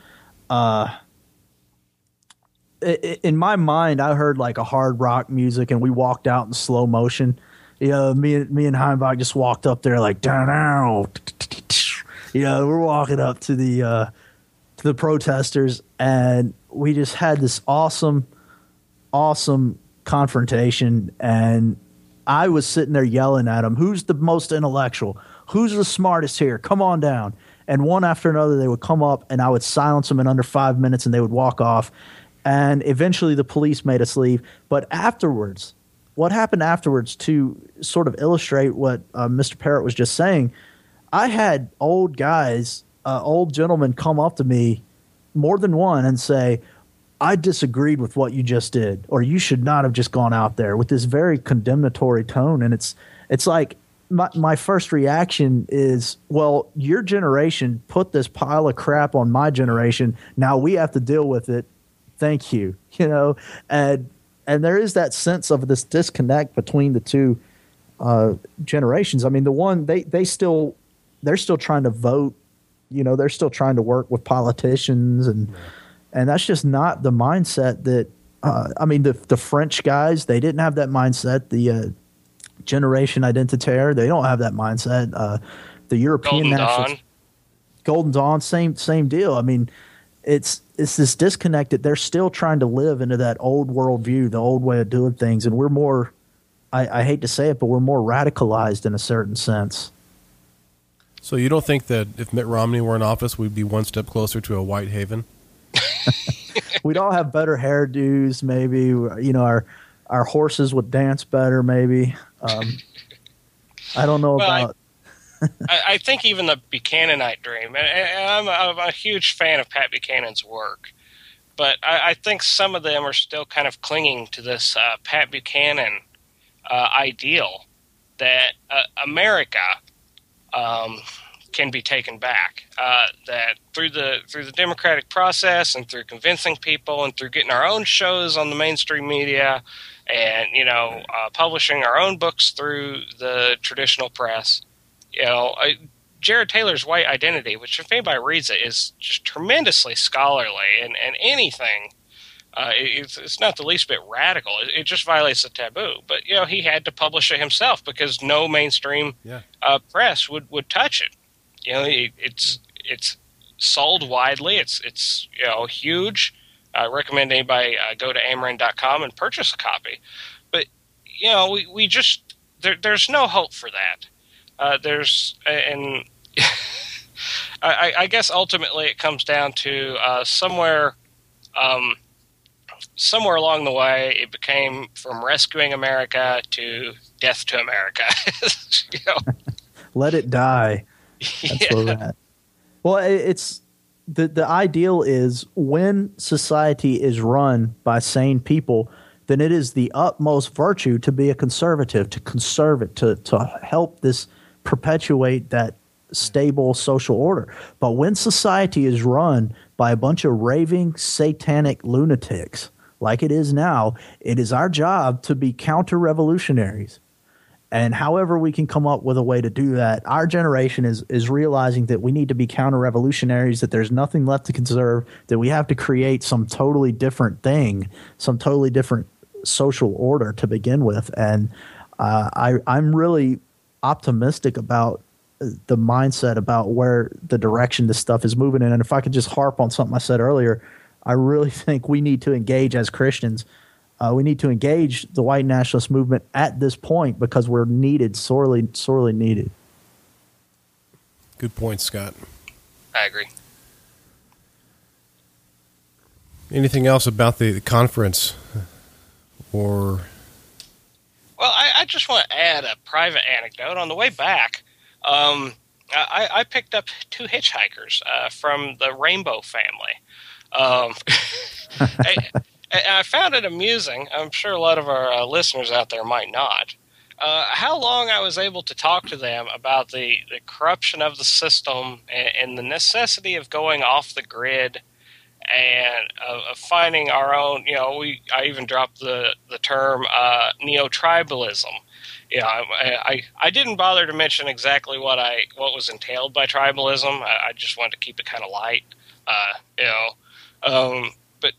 In my mind, I heard like a hard rock music, and we walked out in slow motion. Me and Heimbach just walked up there like down. We're walking up to the protesters, and we just had this awesome confrontation, and I was sitting there yelling at them, who's the most intellectual, who's the smartest here, come on down. And one after another they would come up, and I would silence them in under 5 minutes, and they would walk off, and eventually the police made us leave. But afterwards, what happened afterwards, to sort of illustrate what Mr. Parrott was just saying, I had old gentlemen come up to me, more than one, and say, I disagreed with what you just did, or you should not have just gone out there, with this very condemnatory tone. And it's like my first reaction is, well, your generation put this pile of crap on my generation. Now we have to deal with it. Thank you. And there is that sense of this disconnect between the two generations. I mean, the one they're still trying to vote. They're still trying to work with politicians, and that's just not the mindset that. The French guys, they didn't have that mindset. The Generation Identitaire, they don't have that mindset. The European Golden Dawn, same deal. I mean, it's this disconnect that they're still trying to live into that old worldview, the old way of doing things, and we're more. I hate to say it, but we're more radicalized in a certain sense. So you don't think that if Mitt Romney were in office, we'd be one step closer to a white haven? We'd all have better hairdos, maybe. Our horses would dance better, maybe. I don't know about. I think even the Buchananite dream, and I'm a huge fan of Pat Buchanan's work, but I think some of them are still kind of clinging to this Pat Buchanan ideal that America can be taken back. That through the democratic process and through convincing people and through getting our own shows on the mainstream media and publishing our own books through the traditional press. Jared Taylor's White Identity, which if anybody reads it, is just tremendously scholarly and anything. It's not the least bit radical. It just violates the taboo. But he had to publish it himself because no mainstream press would touch it. It's sold widely. It's huge. I recommend anybody go to amarin.com and purchase a copy. But we just there's no hope for that. I guess ultimately it comes down to somewhere along the way it became from rescuing America to death to America. Let it die. That's where we're at. Well, it's the ideal is when society is run by sane people, then it is the utmost virtue to be a conservative, to conserve it, to help this perpetuate that stable social order. But when society is run by a bunch of raving satanic lunatics, like it is now, it is our job to be counter-revolutionaries. And however we can come up with a way to do that, our generation is realizing that we need to be counter-revolutionaries, that there's nothing left to conserve, that we have to create some totally different thing, some totally different social order to begin with. And I'm really optimistic about the mindset about where the direction this stuff is moving in. And if I could just harp on something I said earlier, I really think we need to engage as Christians. We need to engage the white nationalist movement at this point because we're needed, sorely needed. Good point, Scott. I agree. Anything else about the conference? Or well, I just want to add a private anecdote. On the way back, I picked up two hitchhikers from the Rainbow family. I found it amusing. I'm sure a lot of our listeners out there might not. How long I was able to talk to them about the corruption of the system and the necessity of going off the grid and of finding our own. I even dropped the term neo-tribalism. I didn't bother to mention exactly what was entailed by tribalism. I just wanted to keep it kind of light. But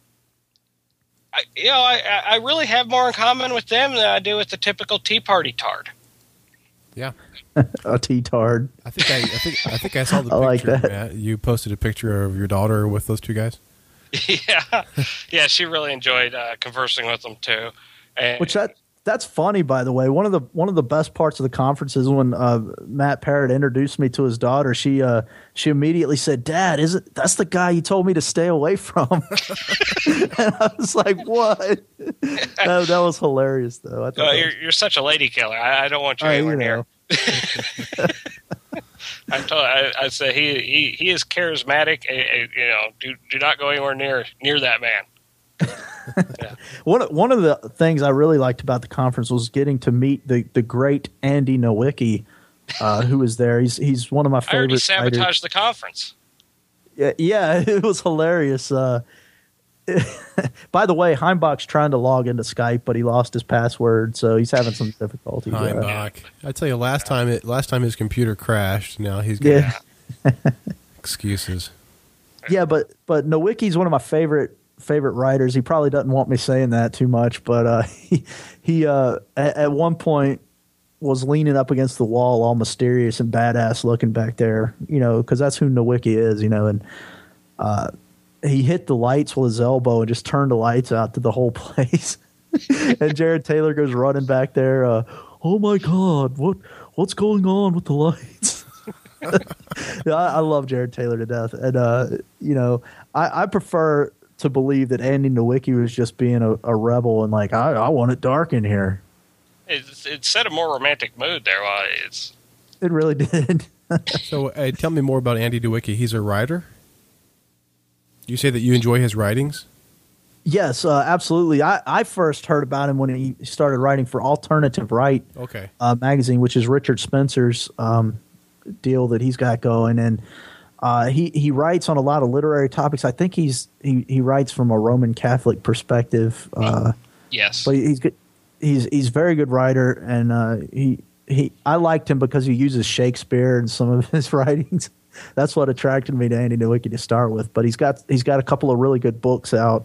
I really have more in common with them than I do with the typical Tea Party tard. Yeah, a T-tard. I think I saw the picture. I like that. Matt. You posted a picture of your daughter with those two guys. Yeah, she really enjoyed conversing with them too. And Which that's funny, by the way. One of the best parts of the conference is when Matt Parrott introduced me to his daughter. She immediately said, "Dad, that's the guy you told me to stay away from?" And I was like, "What?" That was hilarious, though. You're such a lady killer. I don't want you anywhere near. I said he is charismatic. Do not go anywhere near that man. Yeah. One of the things I really liked about the conference was getting to meet the great Andy Nowicki, who was there. He's one of my favorite. I already sabotaged writers. the conference. Yeah, it was hilarious. By the way, Heimbach's trying to log into Skype, but he lost his password, so he's having some difficulty. Heimbach, I tell you, last time his computer crashed. Now he's getting excuses. Yeah, but Nowicki's one of my favorite writers. He probably doesn't want me saying that too much, but he at one point was leaning up against the wall, all mysterious and badass looking back there, because that's who Nowicki is, and he hit the lights with his elbow and just turned the lights out to the whole place. And Jared Taylor goes running back there. Oh my God, what's going on with the lights? I love Jared Taylor to death, and I prefer to believe that Andy Nowicki was just being a rebel and like, I want it dark in here. It set a more romantic mood there. It really did. So tell me more about Andy Nowicki. He's a writer? You say that you enjoy his writings? Yes, absolutely. I first heard about him when he started writing for Alternative Right magazine, which is Richard Spencer's deal that he's got going. And he writes on a lot of literary topics. I think he writes from a Roman Catholic perspective. Yes. But he's good. He's a very good writer, and I liked him because he uses Shakespeare in some of his writings. That's what attracted me to Andy Nowicki to start with. But he's got a couple of really good books out.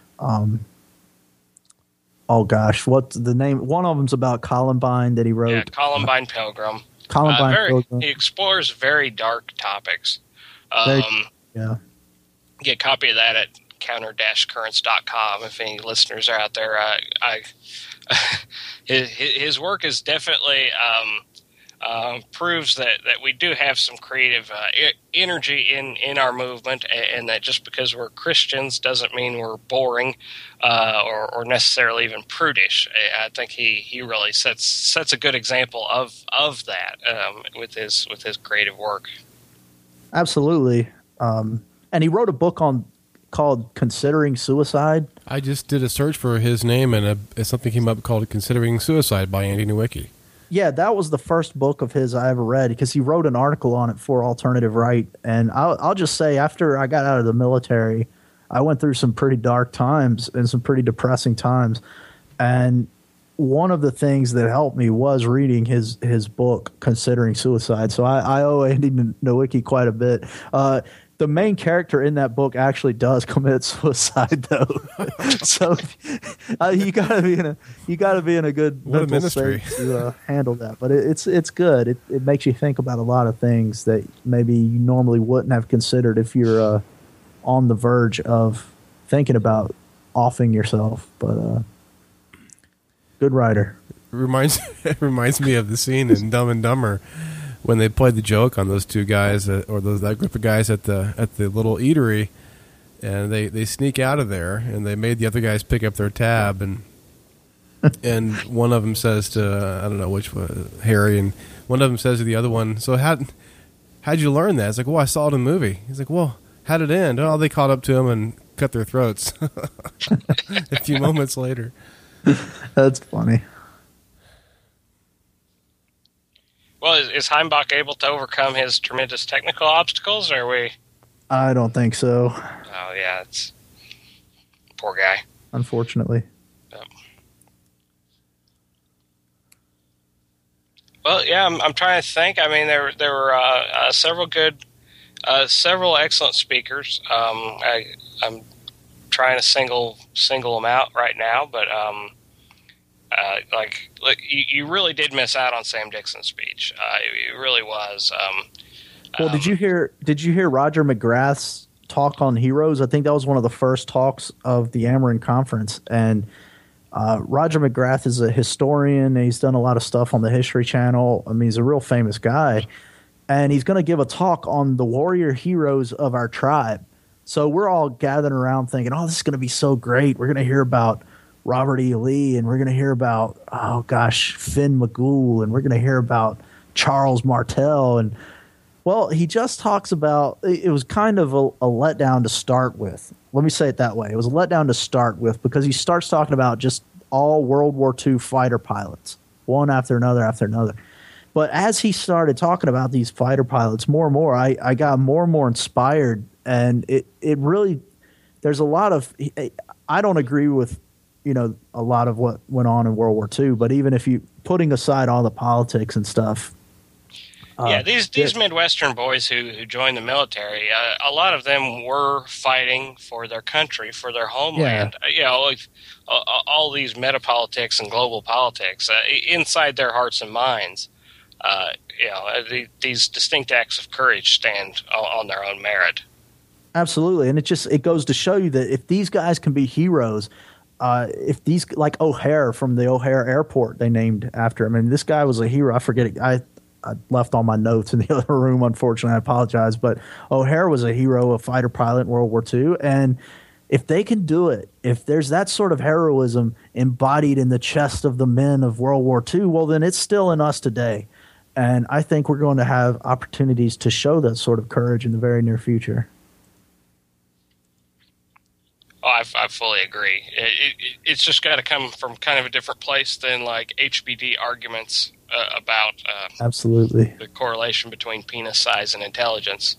Oh gosh, what's the name? One of them's about Columbine that he wrote. Yeah, Columbine Pilgrim. Pilgrim. He explores very dark topics. Yeah. Get a copy of that at counter-currents.com if any listeners are out there. His work is definitely proves that we do have some creative energy in our movement, and that just because we're Christians doesn't mean we're boring or necessarily even prudish. I think he really sets a good example of that with his creative work. Absolutely, and he wrote a book called Considering Suicide. I just did a search for his name, and something came up called Considering Suicide by Andy Nowicki. Yeah, that was the first book of his I ever read because he wrote an article on it for Alternative Right. And I'll just say, after I got out of the military, I went through some pretty dark times and some pretty depressing times. And one of the things that helped me was reading his book, Considering Suicide. So I owe Andy Nowicki quite a bit. The main character in that book actually does commit suicide, though. So you gotta be in a good mental state to handle that. But it's good. It makes you think about a lot of things that maybe you normally wouldn't have considered if you're on the verge of thinking about offing yourself. But good writer. It reminds me of the scene in Dumb and Dumber, when they played the joke on those two guys or that group of guys at the little eatery, and they sneak out of there, and they made the other guys pick up their tab, and one of them says to, I don't know which one, Harry, and one of them says to the other one, "So how'd you learn that?" It's like, "Well, I saw it in a movie." He's like, "Well, how'd it end?" "Oh, they caught up to him and cut their throats." A few moments later. That's funny. Well, is Heimbach able to overcome his tremendous technical obstacles, or are we? I don't think so. Oh, yeah, it's poor guy. Unfortunately. Yep. Well, yeah, I'm trying to think. I mean, there were several excellent speakers. I'm trying to single them out right now, but you really did miss out on Sam Dixon's speech. It really was. Well, did you hear Roger McGrath's talk on heroes? I think that was one of the first talks of the Amarin Conference, and Roger McGrath is a historian. He's done a lot of stuff on the History Channel. I mean, he's a real famous guy, and he's going to give a talk on the warrior heroes of our tribe. So we're all gathering around thinking, "Oh, this is going to be so great. We're going to hear about Robert E. Lee, and we're going to hear about, oh gosh, Finn McGool, and we're going to hear about Charles Martel." And well, he just talks about, it was kind of a letdown to start with. Let me say it that way. It was a letdown to start with because he starts talking about just all World War II fighter pilots, one after another after another. But as he started talking about these fighter pilots more and more, I got more and more inspired. And it really, there's a lot of, I don't agree with, a lot of what went on in World War II, but even if you, putting aside all the politics and stuff. These Midwestern boys who joined the military, a lot of them were fighting for their country, for their homeland. Yeah. All these metapolitics and global politics inside their hearts and minds. These distinct acts of courage stand on their own merit. Absolutely, and it goes to show you that if these guys can be heroes, if these, like O'Hare from the O'Hare Airport, they named after him. I mean, this guy was a hero. I forget it. I left all my notes in the other room, unfortunately. I apologize. But O'Hare was a hero, a fighter pilot in World War II. And if they can do it, if there's that sort of heroism embodied in the chest of the men of World War II, well, then it's still in us today. And I think we're going to have opportunities to show that sort of courage in the very near future. Oh, I fully agree. It's just got to come from kind of a different place than like HBD arguments about absolutely the correlation between penis size and intelligence.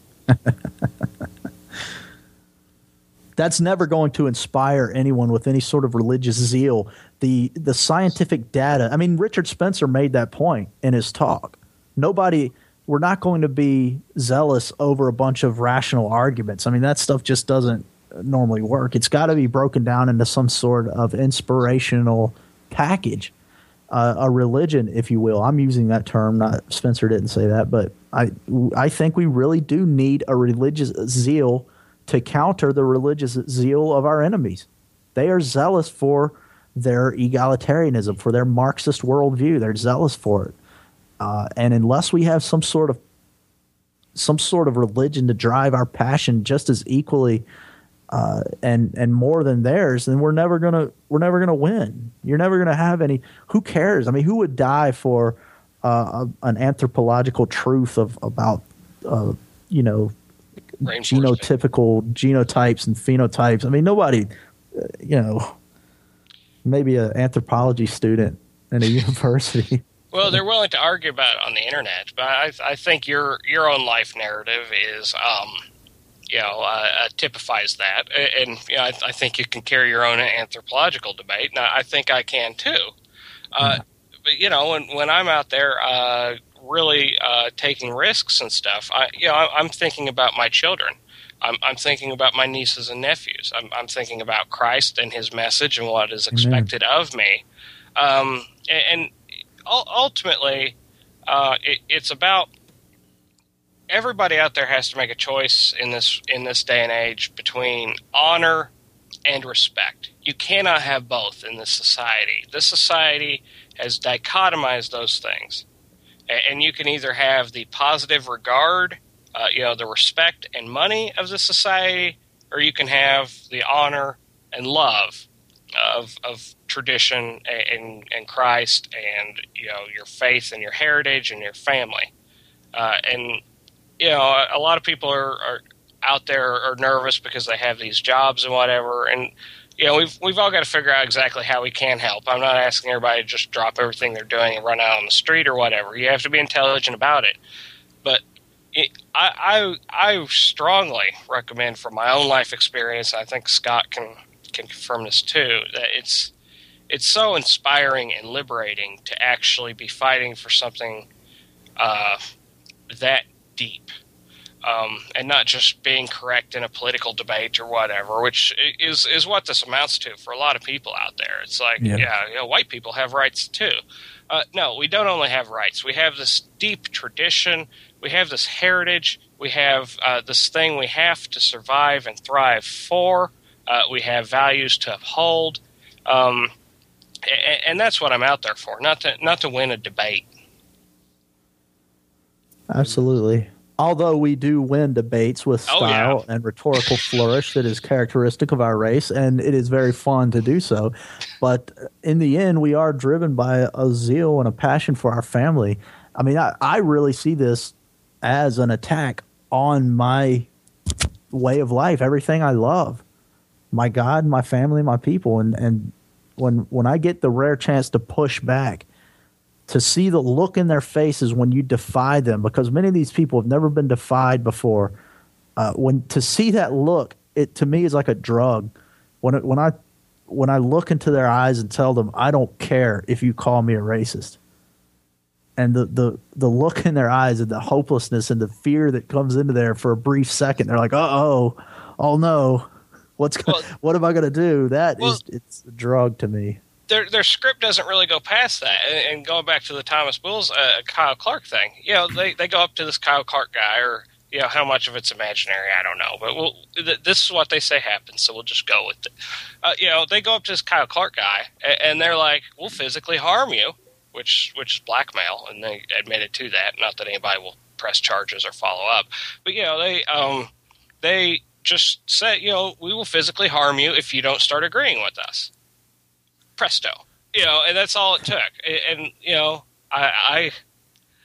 That's never going to inspire anyone with any sort of religious zeal. The scientific data. I mean, Richard Spencer made that point in his talk. We're not going to be zealous over a bunch of rational arguments. I mean, that stuff just doesn't normally work. It's got to be broken down into some sort of inspirational package, a religion, if you will. I'm using that term. Not Spencer didn't say that, but I think we really do need a religious zeal to counter the religious zeal of our enemies. They are zealous for their egalitarianism, for their Marxist worldview. They're zealous for it. And unless we have some sort of religion to drive our passion just as equally and more than theirs, then we're never gonna win. You're never gonna have any. Who cares? I mean, who would die for an anthropological truth about genotypical genotypes and phenotypes? I mean, nobody. Maybe an anthropology student in a university. Well, they're willing to argue about it on the internet, but I think your own life narrative is, typifies that, and I think you can carry your own anthropological debate, and I think I can too. But when I'm out there really taking risks and stuff, I'm thinking about my children. I'm thinking about my nieces and nephews. I'm thinking about Christ and His message and what is expected of me, and ultimately, it's about everybody out there has to make a choice in this day and age between honor and respect. You cannot have both in this society. This society has dichotomized those things, and you can either have the positive regard, the respect and money of the society, or you can have the honor and love of tradition and Christ and your faith and your heritage and your family, and a lot of people are out there are nervous because they have these jobs and whatever, and we've all got to figure out exactly how we can help. I'm not asking everybody to just drop everything they're doing and run out on the street or whatever. You have to be intelligent about it, but I strongly recommend, from my own life experience, I think Scott can confirm this too, that it's so inspiring and liberating to actually be fighting for something that deep, and not just being correct in a political debate or whatever, which is what this amounts to for a lot of people out there. It's like, white people have rights too. No, we don't only have rights. We have this deep tradition. We have this heritage. We have this thing we have to survive and thrive for. We have values to uphold, and that's what I'm out there for. Not to win a debate. Absolutely. Although we do win debates with style and rhetorical flourish that is characteristic of our race, and it is very fun to do so. But in the end, we are driven by a zeal and a passion for our family. I mean, I really see this as an attack on my way of life, everything I love. My God, my family, my people. And when I get the rare chance to push back, to see the look in their faces when you defy them, because many of these people have never been defied before. To see that look, it to me is like a drug. When I look into their eyes and tell them, I don't care if you call me a racist, and the look in their eyes and the hopelessness and the fear that comes into there for a brief second, they're like, oh no, what am I going to do? It's a drug to me. Their script doesn't really go past that. And going back to the Thomas Bulls, Kyle Clark thing, they go up to this Kyle Clark guy, or how much of it's imaginary, I don't know. But this is what they say happens, so we'll just go with it. They go up to this Kyle Clark guy, and they're like, "We'll physically harm you," which is blackmail, and they admitted to that. Not that anybody will press charges or follow up, but they just said, "We will physically harm you if you don't start agreeing with us." Presto, and that's all it took. And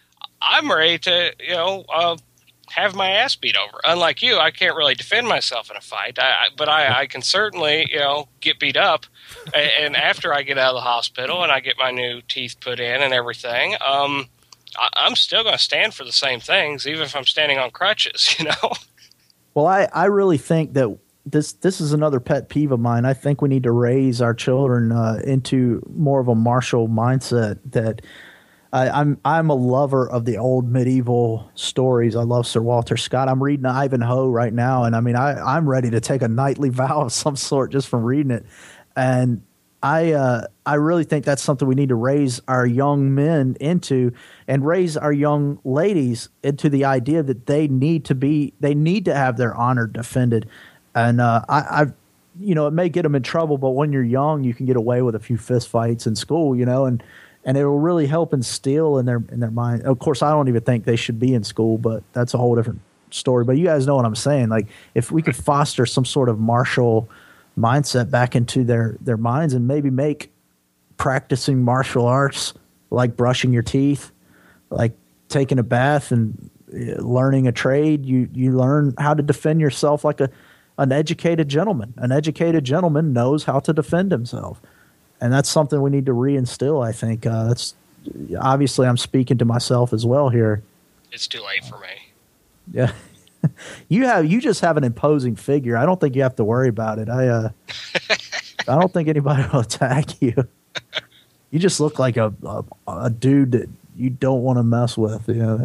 I'm ready to, have my ass beat over. Unlike you, I can't really defend myself in a fight, but I can certainly, get beat up. And after I get out of the hospital and I get my new teeth put in and everything, I'm still going to stand for the same things, even if I'm standing on crutches, Well, I really think that this is another pet peeve of mine. I think we need to raise our children into more of a martial mindset. That I'm a lover of the old medieval stories. I love Sir Walter Scott. I'm reading Ivanhoe right now, and I mean I'm ready to take a knightly vow of some sort just from reading it. And I really think that's something we need to raise our young men into, and raise our young ladies into the idea that they need to have their honor defended. And it may get them in trouble, but when you're young, you can get away with a few fist fights in school, and it will really help instill in their mind. Of course, I don't even think they should be in school, but that's a whole different story. But you guys know what I'm saying. Like, if we could foster some sort of martial mindset back into their minds, and maybe make practicing martial arts like brushing your teeth, like taking a bath and learning a trade. You learn how to defend yourself like an educated gentleman. An educated gentleman knows how to defend himself. And that's something we need to reinstill, I think. That's obviously, I'm speaking to myself as well here. It's too late for me. Yeah. You just have an imposing figure. I don't think you have to worry about it. I don't think anybody will attack you. You just look like a dude that you don't want to mess with. I'm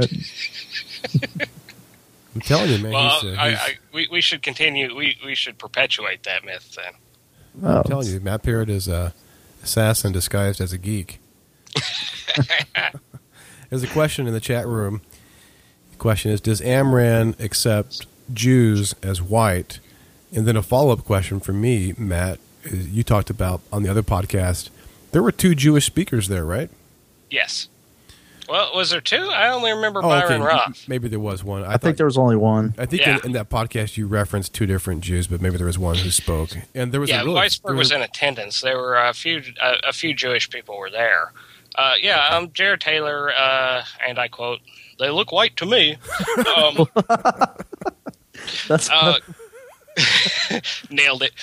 telling you, man. Well, we should continue. We should perpetuate that myth then. I'm telling you, Matt Parrott is a assassin disguised as a geek. There's a question in the chat room. The question is, does Amran accept Jews as white? And then a follow-up question from me, Matt, is you talked about on the other podcast, there were 2 Jewish speakers there, right? Yes. Well, was there 2? I only remember Byron Roth. Maybe there was one. I think there was only one. I think in that podcast you referenced 2 different Jews, but maybe there was one who spoke. And there was Weisberg was in attendance. There were a few Jewish people were there. Jared Taylor, and I quote, "They look white to me." That's nailed it.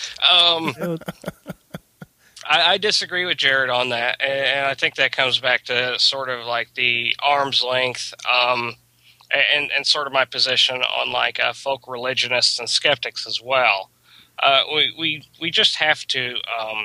I disagree with Jared on that, and I think that comes back to sort of like the arm's length, and sort of my position on like folk religionists and skeptics as well. We just have to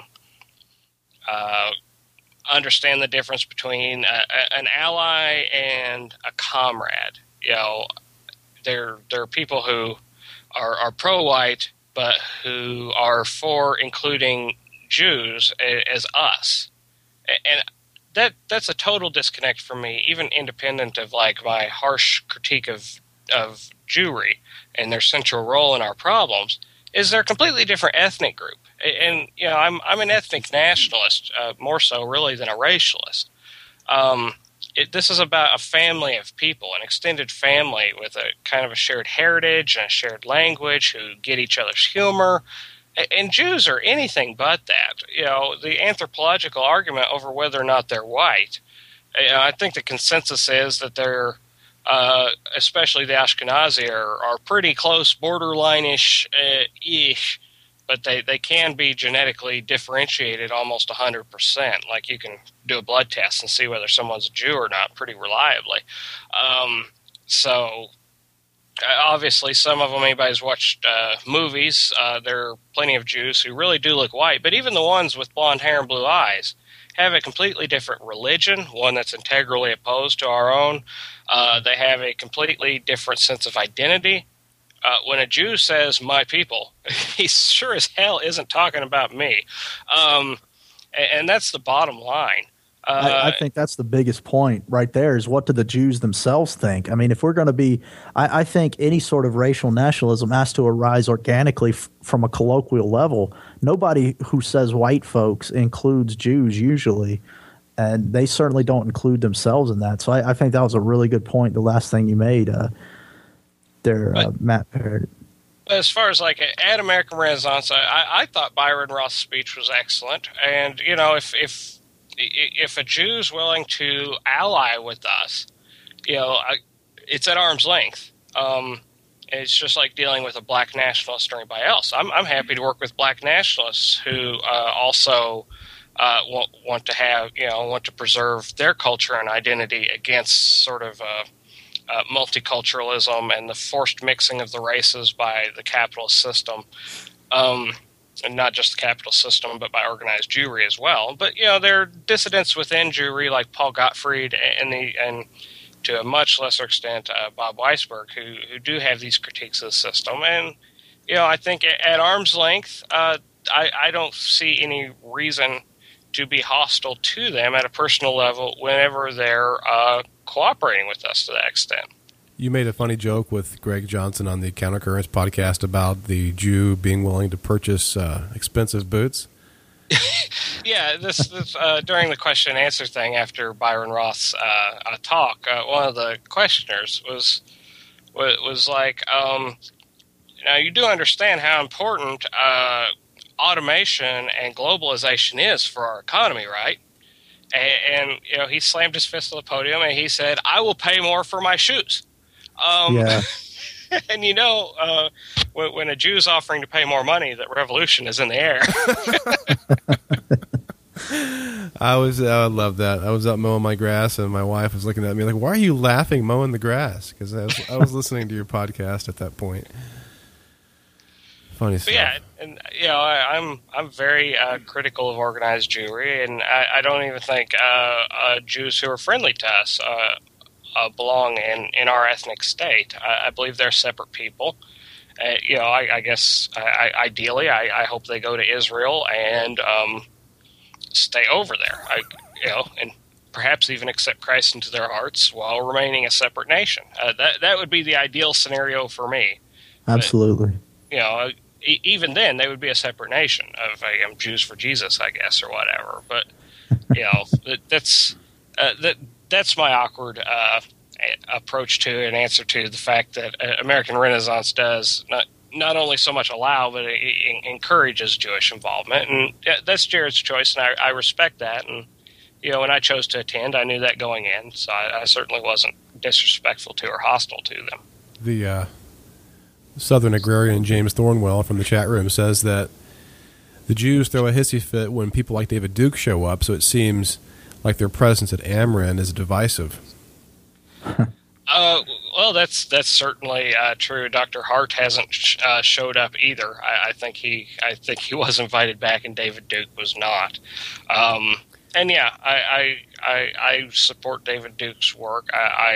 understand the difference between an ally and a comrade. There are people who are pro-white, but who are for including Jews as us, and that's a total disconnect for me, even independent of like my harsh critique of Jewry and their central role in our problems. Is they're a completely different ethnic group, and I'm an ethnic nationalist, more so really than a racialist. This is about a family of people, an extended family with a kind of a shared heritage and a shared language, who get each other's humor. And Jews are anything but that. The anthropological argument over whether or not they're white, I think the consensus is that they're, especially the Ashkenazi, are pretty close, borderline-ish, but they can be genetically differentiated almost 100%. Like, you can do a blood test and see whether someone's a Jew or not pretty reliably. Obviously, some of them, anybody's watched movies, there are plenty of Jews who really do look white, but even the ones with blonde hair and blue eyes have a completely different religion, one that's integrally opposed to our own. They have a completely different sense of identity. When a Jew says, "my people," he sure as hell isn't talking about me. And that's the bottom line. I think that's the biggest point right there, is what do the Jews themselves think? I mean, if we're going to be – I think any sort of racial nationalism has to arise organically from a colloquial level. Nobody who says white folks includes Jews usually, and they certainly don't include themselves in that. So I think that was a really good point, the last thing you made there, Matt Parrott. As far as like at American Renaissance, I thought Byron Roth's speech was excellent. And, if a Jew's willing to ally with us it's at arm's length. It's just like dealing with a black nationalist or anybody else. I'm happy to work with black nationalists who also want to preserve their culture and identity against sort of multiculturalism and the forced mixing of the races by the capitalist system, and not just the capitalist system, but by organized Jewry as well. But there are dissidents within Jewry like Paul Gottfried and to a much lesser extent Bob Weisberg who do have these critiques of the system. And I think at arm's length, I don't see any reason to be hostile to them at a personal level whenever they're cooperating with us to that extent. You made a funny joke with Greg Johnson on the Countercurrents podcast about the Jew being willing to purchase expensive boots. Yeah, this during the question and answer thing after Byron Roth's talk, one of the questioners was like, now you do understand how important automation and globalization is for our economy, right? And he slammed his fist on the podium and he said, "I will pay more for my shoes." Yeah. And when a Jew's offering to pay more money, that revolution is in the air. I love that. I was out mowing my grass, and my wife was looking at me like, "Why are you laughing mowing the grass?" Because I was listening to your podcast at that point. Funny stuff. Yeah, and I'm very critical of organized Jewry, and I don't even think Jews who are friendly to us belong in our ethnic state. I believe they're separate people. I guess ideally, I hope they go to Israel and stay over there. And perhaps even accept Christ into their hearts while remaining a separate nation. That would be the ideal scenario for me. Absolutely. But, even then, they would be a separate nation of Jews for Jesus, I guess, or whatever. But that's my awkward approach to an answer to the fact that American Renaissance does not only so much allow, but it encourages Jewish involvement. And that's Jared's choice, and I respect that. And, when I chose to attend, I knew that going in, so I certainly wasn't disrespectful to or hostile to them. The Southern agrarian James Thornwell from the chat room says that the Jews throw a hissy fit when people like David Duke show up, so it seems like their presence at Ameren is divisive. Well, that's certainly true. Dr. Hart hasn't showed up either. I think he was invited back, and David Duke was not. And yeah, I support David Duke's work.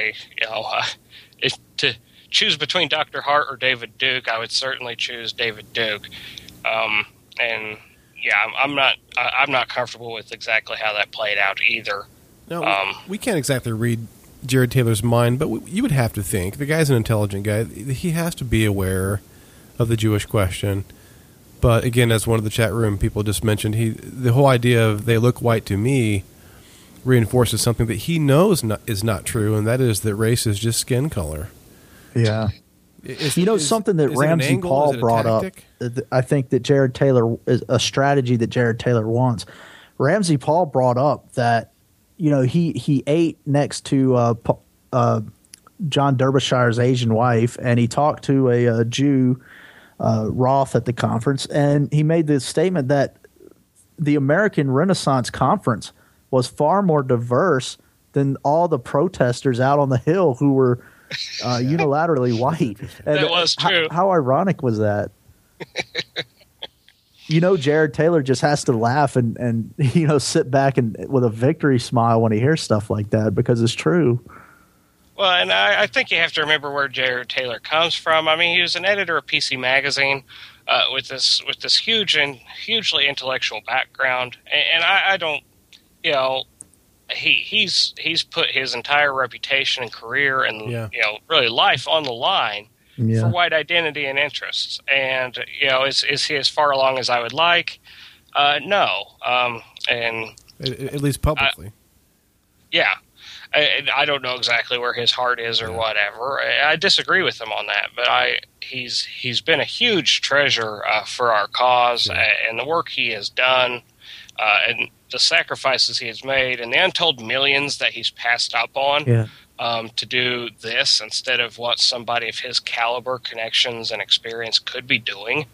If to choose between Dr. Hart or David Duke, I would certainly choose David Duke. And yeah, I'm not comfortable with exactly how that played out either. No, we can't exactly read Jared Taylor's mind, but you would have to think the guy's an intelligent guy. He has to be aware of the Jewish question. But again, as one of the chat room people just mentioned, the whole idea of "they look white to me" reinforces something that he knows is not true, and that is that race is just skin color. Yeah. Something that Ramsey Paul brought up, I think that Jared Taylor is a strategy that Jared Taylor wants. Ramsey Paul brought up that, he ate next to John Derbyshire's Asian wife, and he talked to a Jew, Roth, at the conference, and he made the statement that the American Renaissance Conference was far more diverse than all the protesters out on the Hill who were unilaterally white. And that was true. How ironic was that? Jared Taylor just has to laugh and sit back and with a victory smile when he hears stuff like that, because it's true. Well, and I think you have to remember where Jared Taylor comes from. I mean, he was an editor of PC Magazine with this huge and hugely intellectual background, and I don't, he's put his entire reputation and career and really life on the line for white identity and interests. And is he as far along as I would like? No, and at least publicly. I don't know exactly where his heart is or whatever. I disagree with him on that, but he's been a huge treasure for our cause, and the work he has done, and the sacrifices he has made, and the untold millions that he's passed up on. to do this instead of what somebody of his caliber, connections, and experience could be doing.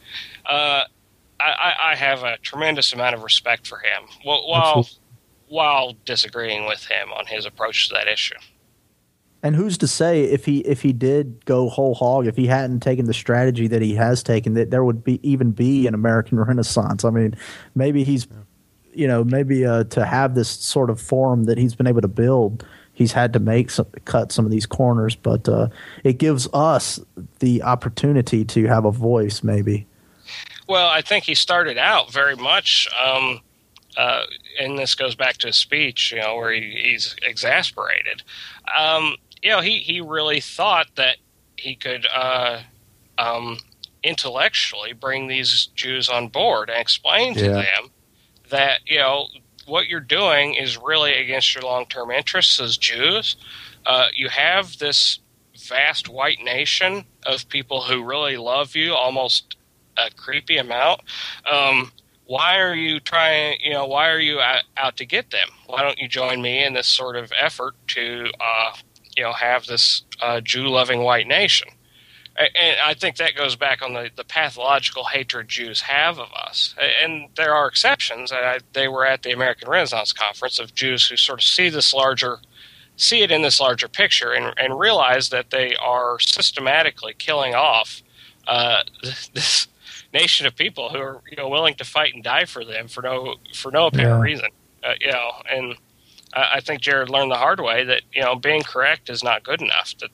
I have a tremendous amount of respect for him, while disagreeing with him on his approach to that issue. And who's to say if he did go whole hog, if he hadn't taken the strategy that he has taken, that there would even be an American Renaissance? I mean, maybe he's, to have this sort of forum that he's been able to build, he's had to cut some of these corners, but it gives us the opportunity to have a voice, maybe. Well, I think he started out very much, and this goes back to his speech, where he's exasperated. He really thought that he could intellectually bring these Jews on board and explain to them that, what you're doing is really against your long-term interests as Jews. You have this vast white nation of people who really love you, almost a creepy amount. Why are you why are you out to get them? Why don't you join me in this sort of effort to, have this Jew-loving white nation? And I think that goes back on the pathological hatred Jews have of us. And there are exceptions. They were at the American Renaissance Conference of Jews who sort of see it in this larger picture and realize that they are systematically killing off this nation of people who are willing to fight and die for them for no apparent reason. And I think Jared learned the hard way that being correct is not good enough. That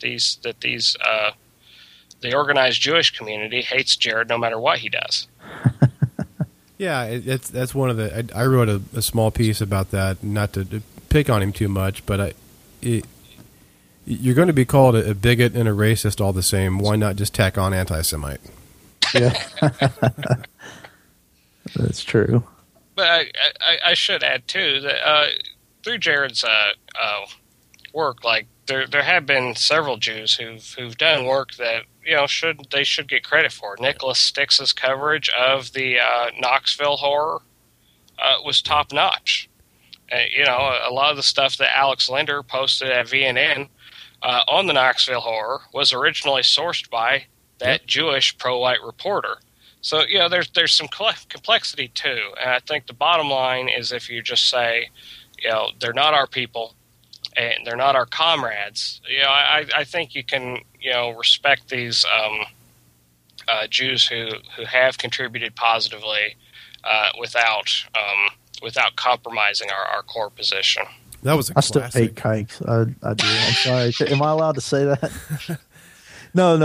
the organized Jewish community hates Jared no matter what he does. Yeah, that's one of the. I wrote a small piece about that, not to pick on him too much, but you're going to be called a bigot and a racist all the same. Why not just tack on anti-Semite? Yeah, that's true. But I should add too that through Jared's work, like there have been several Jews who've done work that they should get credit for. Nicholas Stix's coverage of the Knoxville horror was top notch. A lot of the stuff that Alex Linder posted at VNN on the Knoxville horror was originally sourced by that Jewish pro-white reporter. So, there's some complexity too. And I think the bottom line is if you just say, they're not our people and they're not our comrades, I think you can, respect these Jews who have contributed positively without compromising our core position. That was a classic. I still hate kikes. I do. I'm sorry. Am I allowed to say that? No.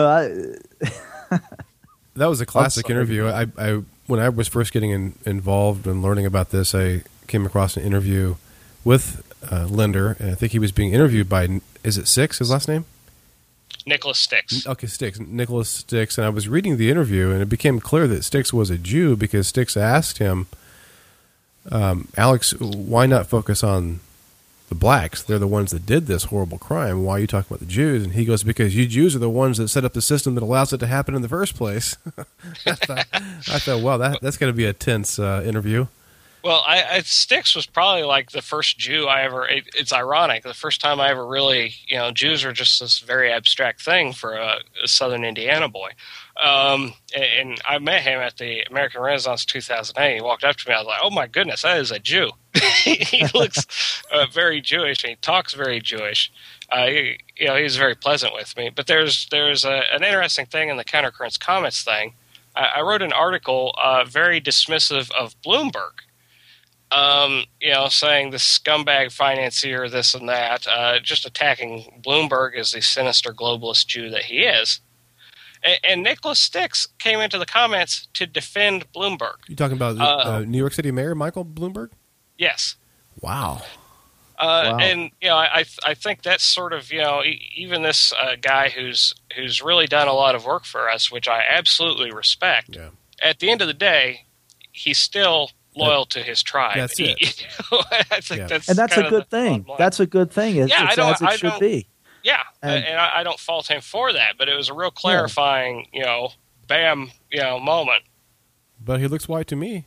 That was a classic interview. I when I was first getting involved and learning about this, I came across an interview with Linder, and I think he was being interviewed by, is it Stix, his last name? Nicholas Stix. Okay, Stix. Nicholas Stix. And I was reading the interview, and it became clear that Stix was a Jew because Stix asked him, Alex, why not focus on the blacks? They're the ones that did this horrible crime. Why are you talking about the Jews? And he goes, because you Jews are the ones that set up the system that allows it to happen in the first place. I thought, wow, that's going to be a tense interview. Well, Stix was probably like the first Jew I ever. It's ironic. The first time I ever really, Jews are just this very abstract thing for a Southern Indiana boy. And I met him at the American Renaissance 2008. He walked up to me. I was like, "Oh my goodness, that is a Jew." He looks very Jewish, and he talks very Jewish. He's very pleasant with me. But there's an interesting thing in the Countercurrents comments thing. I wrote an article very dismissive of Bloomberg. Saying this scumbag financier, this and that, just attacking Bloomberg as the sinister globalist Jew that he is. And Nicholas Stix came into the comments to defend Bloomberg. You talking about New York City Mayor Michael Bloomberg? Yes. Wow. Wow. And I think that's sort of even this guy who's really done a lot of work for us, which I absolutely respect. Yeah. At the end of the day, he's still loyal to his tribe. That's it. I think that's and that's a good thing. That's a good thing. It's as it should be. Yeah, and I don't fault him for that, but it was a real clarifying, bam, moment. But he looks white to me.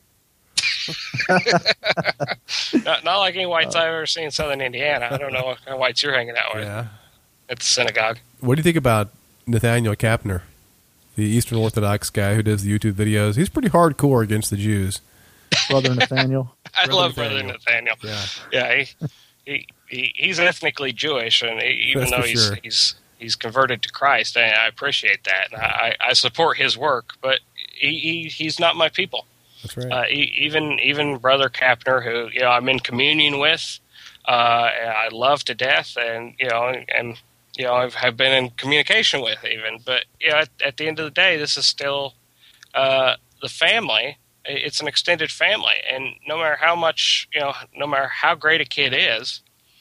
Not like any whites I've ever seen in Southern Indiana. I don't know what kind of whites you're hanging out with. Yeah. at the synagogue. What do you think about Nathaniel Kapner, the Eastern Orthodox guy who does the YouTube videos? He's pretty hardcore against the Jews. Brother Nathaniel. I love Brother Nathaniel. Yeah, he's ethnically Jewish, and even though he's converted to Christ, and I appreciate that. And I support his work, but he's not my people. That's right. Even Brother Kapner, who I'm in communion with, and I love to death, and I've been in communication with even. But at the end of the day, this is still the family. It's an extended family, and no matter how much no matter how great a kid is,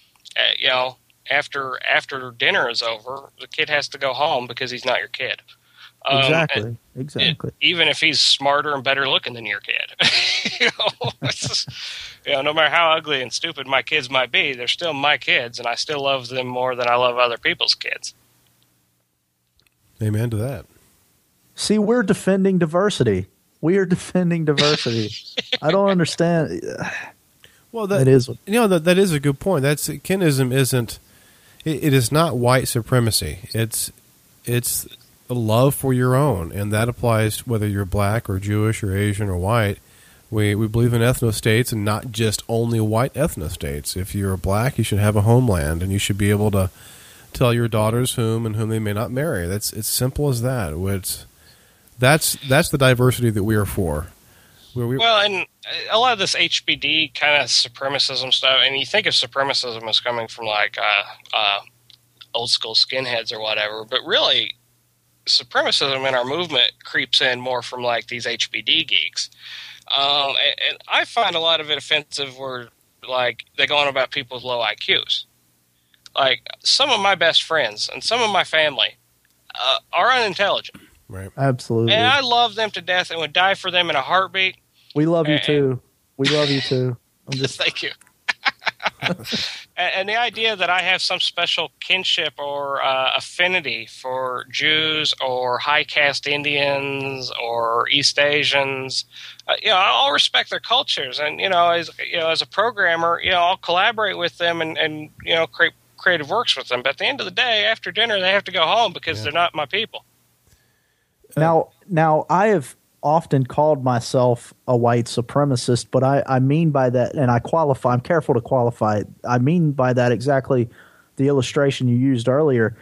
after dinner is over, the kid has to go home because he's not your kid. Exactly. Even if he's smarter and better looking than your kid, no matter how ugly and stupid my kids might be, they're still my kids, and I still love them more than I love other people's kids. Amen to that. See, we're defending diversity. We are defending diversity. I don't understand. Well, that is that is a good point. That's kinism isn't. It is not white supremacy. It's a love for your own, and that applies whether you're black or Jewish or Asian or white. We believe in ethnostates and not just only white ethnostates. If you're black, you should have a homeland, and you should be able to tell your daughters whom and whom they may not marry. It's simple as that. That's the diversity that we are for. Well, and a lot of this HBD kind of supremacism stuff, and you think of supremacism as coming from like old school skinheads or whatever, but really supremacism in our movement creeps in more from like these HBD geeks. And I find a lot of it offensive where like they go on about people with low IQs. Like some of my best friends and some of my family are unintelligent. Right. Absolutely. And I love them to death and would die for them in a heartbeat. We love you too. We love you too. Thank you. And the idea that I have some special kinship or affinity for Jews or high caste Indians or East Asians, I'll respect their cultures, and as a programmer, I'll collaborate with them and create creative works with them. But at the end of the day, after dinner, they have to go home because they're not my people. Now I have often called myself a white supremacist, but I mean by that, and I'm careful to qualify it. I mean by that exactly the illustration you used earlier.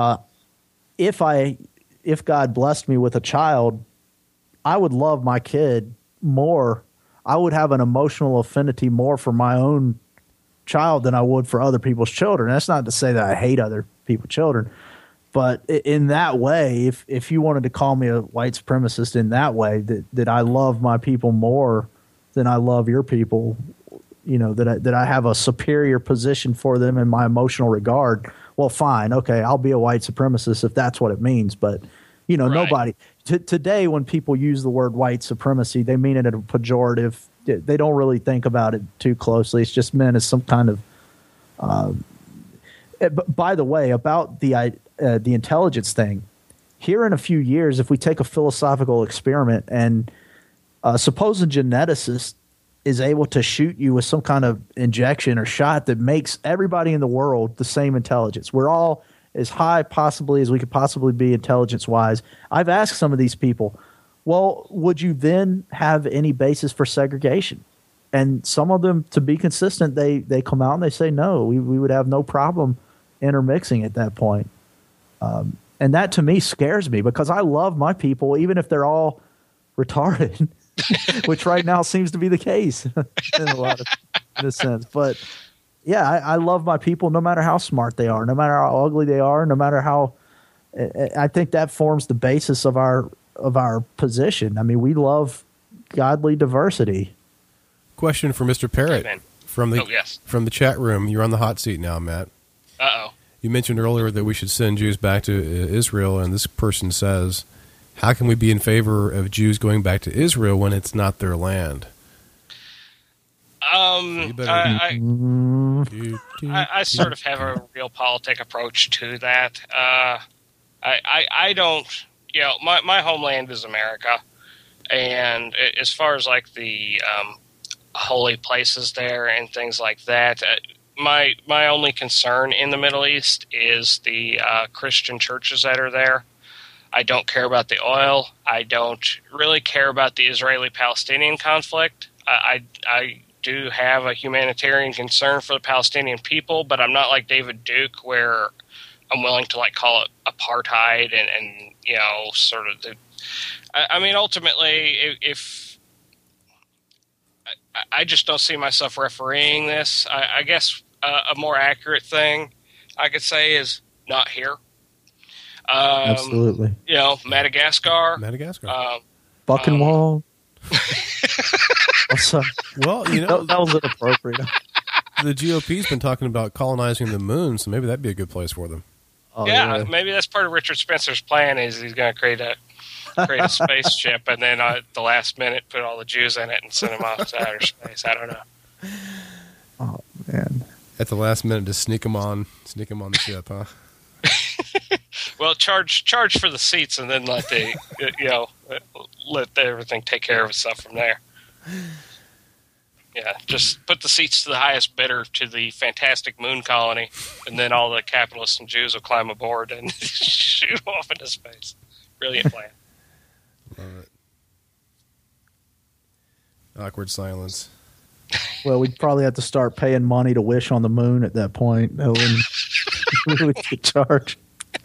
If God blessed me with a child, I would love my kid more. I would have an emotional affinity more for my own child than I would for other people's children. That's not to say that I hate other people's children. But in that way, if you wanted to call me a white supremacist in that way, that I love my people more than I love your people, that I have a superior position for them in my emotional regard, well, fine, okay, I'll be a white supremacist if that's what it means. But right. Nobody today, when people use the word white supremacy, they mean it in a pejorative. They don't really think about it too closely. It's just meant as some kind of. By the way, about the intelligence thing, here in a few years, if we take a philosophical experiment and suppose a geneticist is able to shoot you with some kind of injection or shot that makes everybody in the world the same intelligence. We're all as high possibly as we could possibly be intelligence-wise. I've asked some of these people, well, would you then have any basis for segregation? And some of them, to be consistent, they come out and they say, no, we would have no problem intermixing at that point. And that to me scares me because I love my people, even if they're all retarded, which right now seems to be the case in a sense. But yeah, I love my people no matter how smart they are, no matter how ugly they are, no matter how. I think that forms the basis of our position. I mean, we love godly diversity. Question for Mr. Parrott from the chat room. You're on the hot seat now, Matt. Uh-oh. You mentioned earlier that we should send Jews back to Israel, and this person says, how can we be in favor of Jews going back to Israel when it's not their land? I sort of have a realpolitik approach to that. I don't, my homeland is America, and as far as like the holy places there and things like that, my only concern in the Middle East is the Christian churches that are there. I don't care about the oil. I don't really care about the Israeli-Palestinian conflict. I do have a humanitarian concern for the Palestinian people, but I'm not like David Duke, where I'm willing to call it apartheid and sort of the. I mean, ultimately, if I just don't see myself refereeing this. I guess a more accurate thing I could say is not here. Absolutely. Madagascar. Buchenwald. Well, that was inappropriate. The GOP's been talking about colonizing the moon, so maybe that'd be a good place for them. Oh, yeah, maybe that's part of Richard Spencer's plan. Is he's going to create a spaceship and then at the last minute put all the Jews in it and send them off to outer space. I don't know. Oh man! At the last minute, just sneak them on the ship, huh? Well, charge for the seats, and then let everything take care of itself from there. Yeah, just put the seats to the highest bidder to the fantastic moon colony, and then all the capitalists and Jews will climb aboard and shoot off into space. Brilliant plan. Love it. Awkward silence. Well, we'd probably have to start paying money to wish on the moon at that point. That wouldn't really get charged.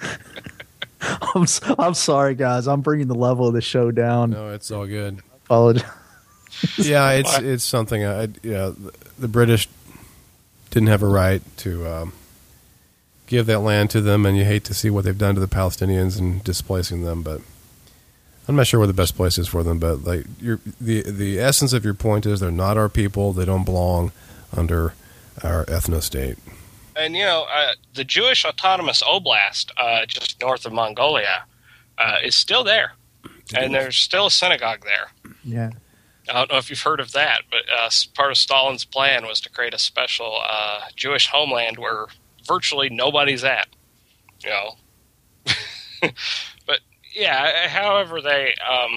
I'm sorry, guys. I'm bringing the level of the show down. No, it's all good. Apologize. Yeah, it's something. The British didn't have a right to give that land to them, and you hate to see what they've done to the Palestinians and displacing them. But I'm not sure where the best place is for them. But the essence of your point is they're not our people. They don't belong under our ethno-state. And the Jewish Autonomous Oblast, just north of Mongolia, is still there, and there's still a synagogue there. Yeah. I don't know if you've heard of that, but part of Stalin's plan was to create a special Jewish homeland where virtually nobody's at. But yeah, however they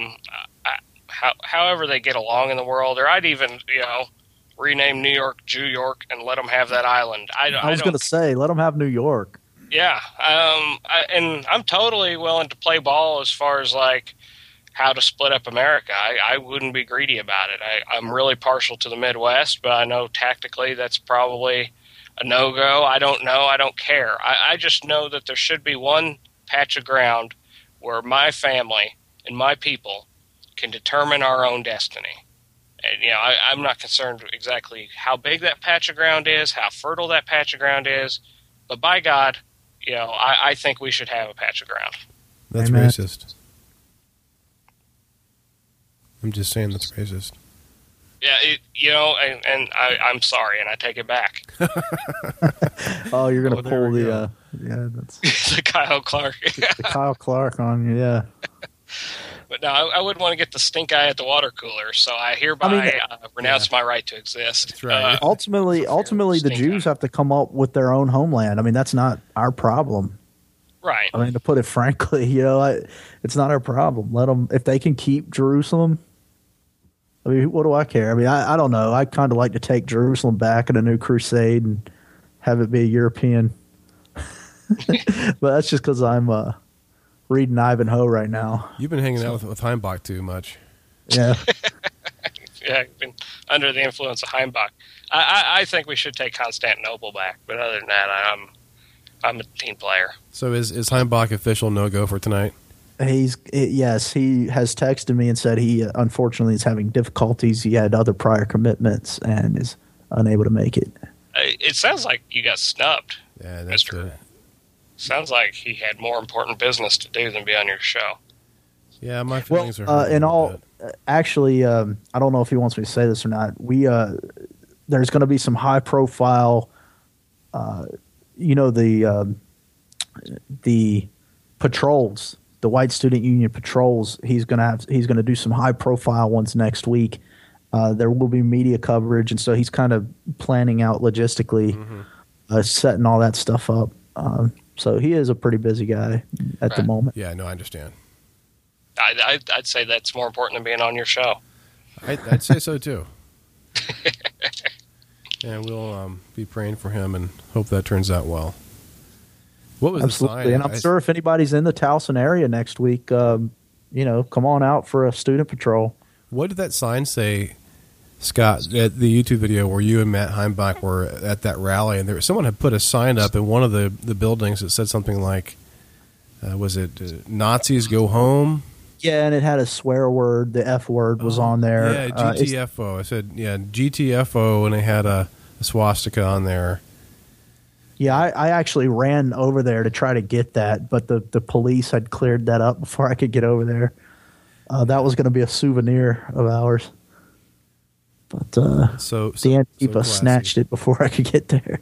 get along in the world, or I'd even rename New York Jew York and let them have that island. I was going to say, let them have New York. Yeah, and I'm totally willing to play ball as far as how to split up America. I wouldn't be greedy about it. I'm really partial to the Midwest, but I know tactically that's probably a no-go. I don't know. I don't care. I just know that there should be one patch of ground where my family and my people can determine our own destiny. And, I'm not concerned exactly how big that patch of ground is, how fertile that patch of ground is, but by God, I think we should have a patch of ground. That's Amen. Racist. I'm just saying that's racist. Yeah, I'm sorry, and I take it back. Oh, you're going to pull the that's the Kyle Clark. the Kyle Clark on you, yeah. But no, I wouldn't want to get the stink eye at the water cooler, so I hereby renounce my right to exist. That's right. Ultimately, the Jews have to come up with their own homeland. I mean, that's not our problem. Right. I mean, to put it frankly, it's not our problem. Let them, if they can keep Jerusalem. I mean, what do I care? I mean, I don't know. I kind of like to take Jerusalem back in a new crusade and have it be a European. But that's just because I'm reading Ivanhoe right now. You've been hanging out with Heimbach too much. Yeah. Yeah, I've been under the influence of Heimbach. I think we should take Constantinople back, but other than that, I'm a team player. So is Heimbach official no-go for tonight? Yes, he has texted me and said he unfortunately is having difficulties. He had other prior commitments and is unable to make it. It sounds like you got snubbed. Yeah, that's Mr. it. Sounds like he had more important business to do than be on your show. Yeah, my feelings are. Actually, I don't know if he wants me to say this or not. There's going to be some high profile. The patrols, the White Student Union patrols. He's going to do some high profile ones next week. There will be media coverage, and so he's kind of planning out logistically, setting all that stuff up. So he is a pretty busy guy at the moment. Yeah, no, I understand. I'd say that's more important than being on your show. I'd say so too. And we'll be praying for him and hope that turns out well. What was Absolutely. the sign? And I'm sure if anybody's in the Towson area next week, come on out for a student patrol. What did that sign say, Scott, at the YouTube video where you and Matt Heimbach were at that rally? And someone had put a sign up in one of the buildings that said something like, was it Nazis go home? Yeah, and it had a swear word. The F word was on there. Yeah, GTFO. I said, GTFO, and they had a swastika on there. Yeah, I actually ran over there to try to get that, but the police had cleared that up before I could get over there. That was going to be a souvenir of ours. But the Antifa snatched it before I could get there.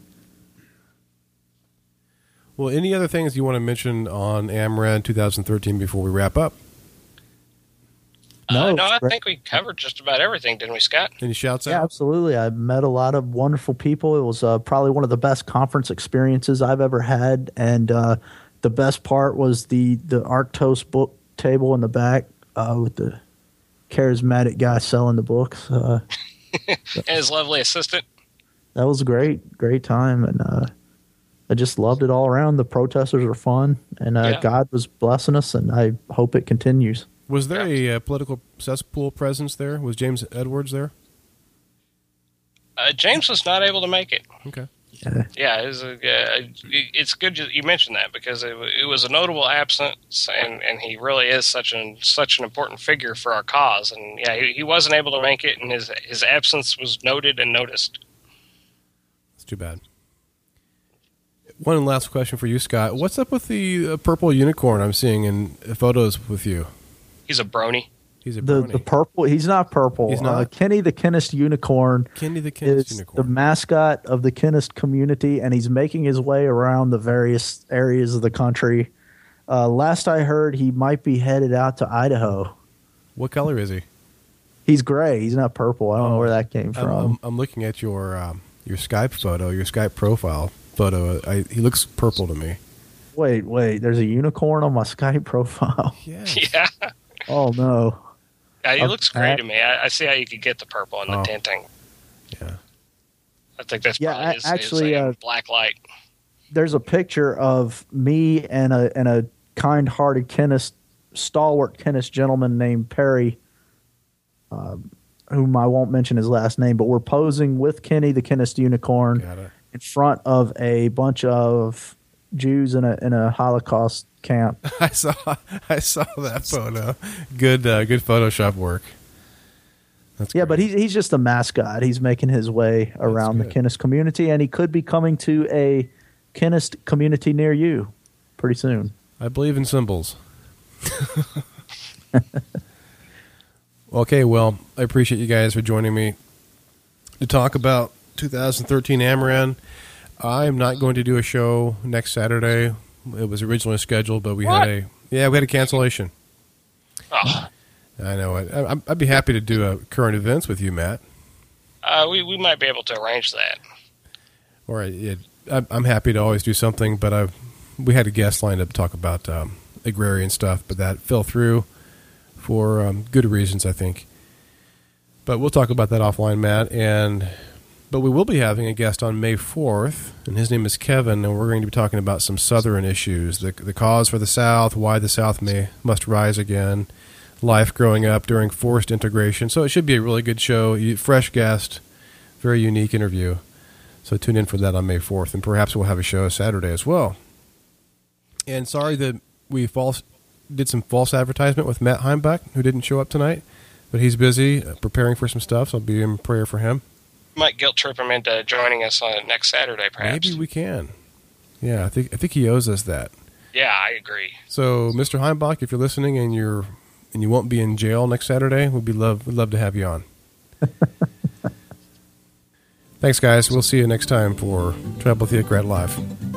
Well, any other things you want to mention on AMRAD 2013 before we wrap up? No, I think we covered just about everything, didn't we, Scott? Any shouts out? Yeah, absolutely. I met a lot of wonderful people. It was probably one of the best conference experiences I've ever had. And the best part was the Arctos book table in the back with the charismatic guy selling the books. And his lovely assistant. That was a great time. And I just loved it all around. The protesters were fun. And God was blessing us, and I hope it continues. Was there a political cesspool presence there? Was James Edwards there? James was not able to make it. Okay. Yeah, it's good you mentioned that because it was a notable absence, and he really is such an important figure for our cause. And yeah, he wasn't able to make it, and his absence was noted and noticed. That's too bad. One last question for you, Scott. What's up with the purple unicorn I'm seeing in photos with you? He's a brony. He's a brony. The purple. He's not purple. He's not? Kenny the Kennist unicorn. Kenny the Kennist unicorn. The mascot of the Kennist community, and he's making his way around the various areas of the country. Last I heard, he might be headed out to Idaho. What color is he? He's gray. He's not purple. I don't know where that came from. I'm looking at your Skype photo, your Skype profile photo. He looks purple to me. Wait. There's a unicorn on my Skype profile. Yeah. Oh, no. Yeah, he looks gray to me. I see how you could get the purple in the tinting. Yeah. I think that's probably his black light. There's a picture of me and a kind-hearted Kennist, stalwart Kennist gentleman named Perry, whom I won't mention his last name, but we're posing with Kenny the Kennist unicorn in front of a bunch of Jews in a Holocaust camp. I saw that photo. Good Photoshop work. That's great. But he's just a mascot. He's making his way around the Kennist community, and he could be coming to a Kennist community near you pretty soon. I believe in symbols. Okay, well, I appreciate you guys for joining me to talk about 2013 AMRAD. I'm not going to do a show next Saturday. It was originally scheduled, but we had a cancellation. Oh. I know it. I'd be happy to do a current events with you, Matt. We might be able to arrange that. All right. I'm happy to always do something, but we had a guest lined up to talk about agrarian stuff, but that fell through for good reasons, I think. But we'll talk about that offline, Matt. But we will be having a guest on May 4th, and his name is Kevin, and we're going to be talking about some Southern issues, the cause for the South, why the South must rise again, life growing up during forced integration. So it should be a really good show, fresh guest, very unique interview. So tune in for that on May 4th, and perhaps we'll have a show Saturday as well. And sorry that we did some false advertisement with Matt Heimbach, who didn't show up tonight, but he's busy preparing for some stuff, so I'll be in prayer for him. Might guilt trip him into joining us on next Saturday, perhaps. Maybe we can. Yeah, I think he owes us that. Yeah, I agree. So, Mr. Heimbach, if you're listening and you won't be in jail next Saturday, we'd love to have you on. Thanks, guys. We'll see you next time for Travel Theocrat Live.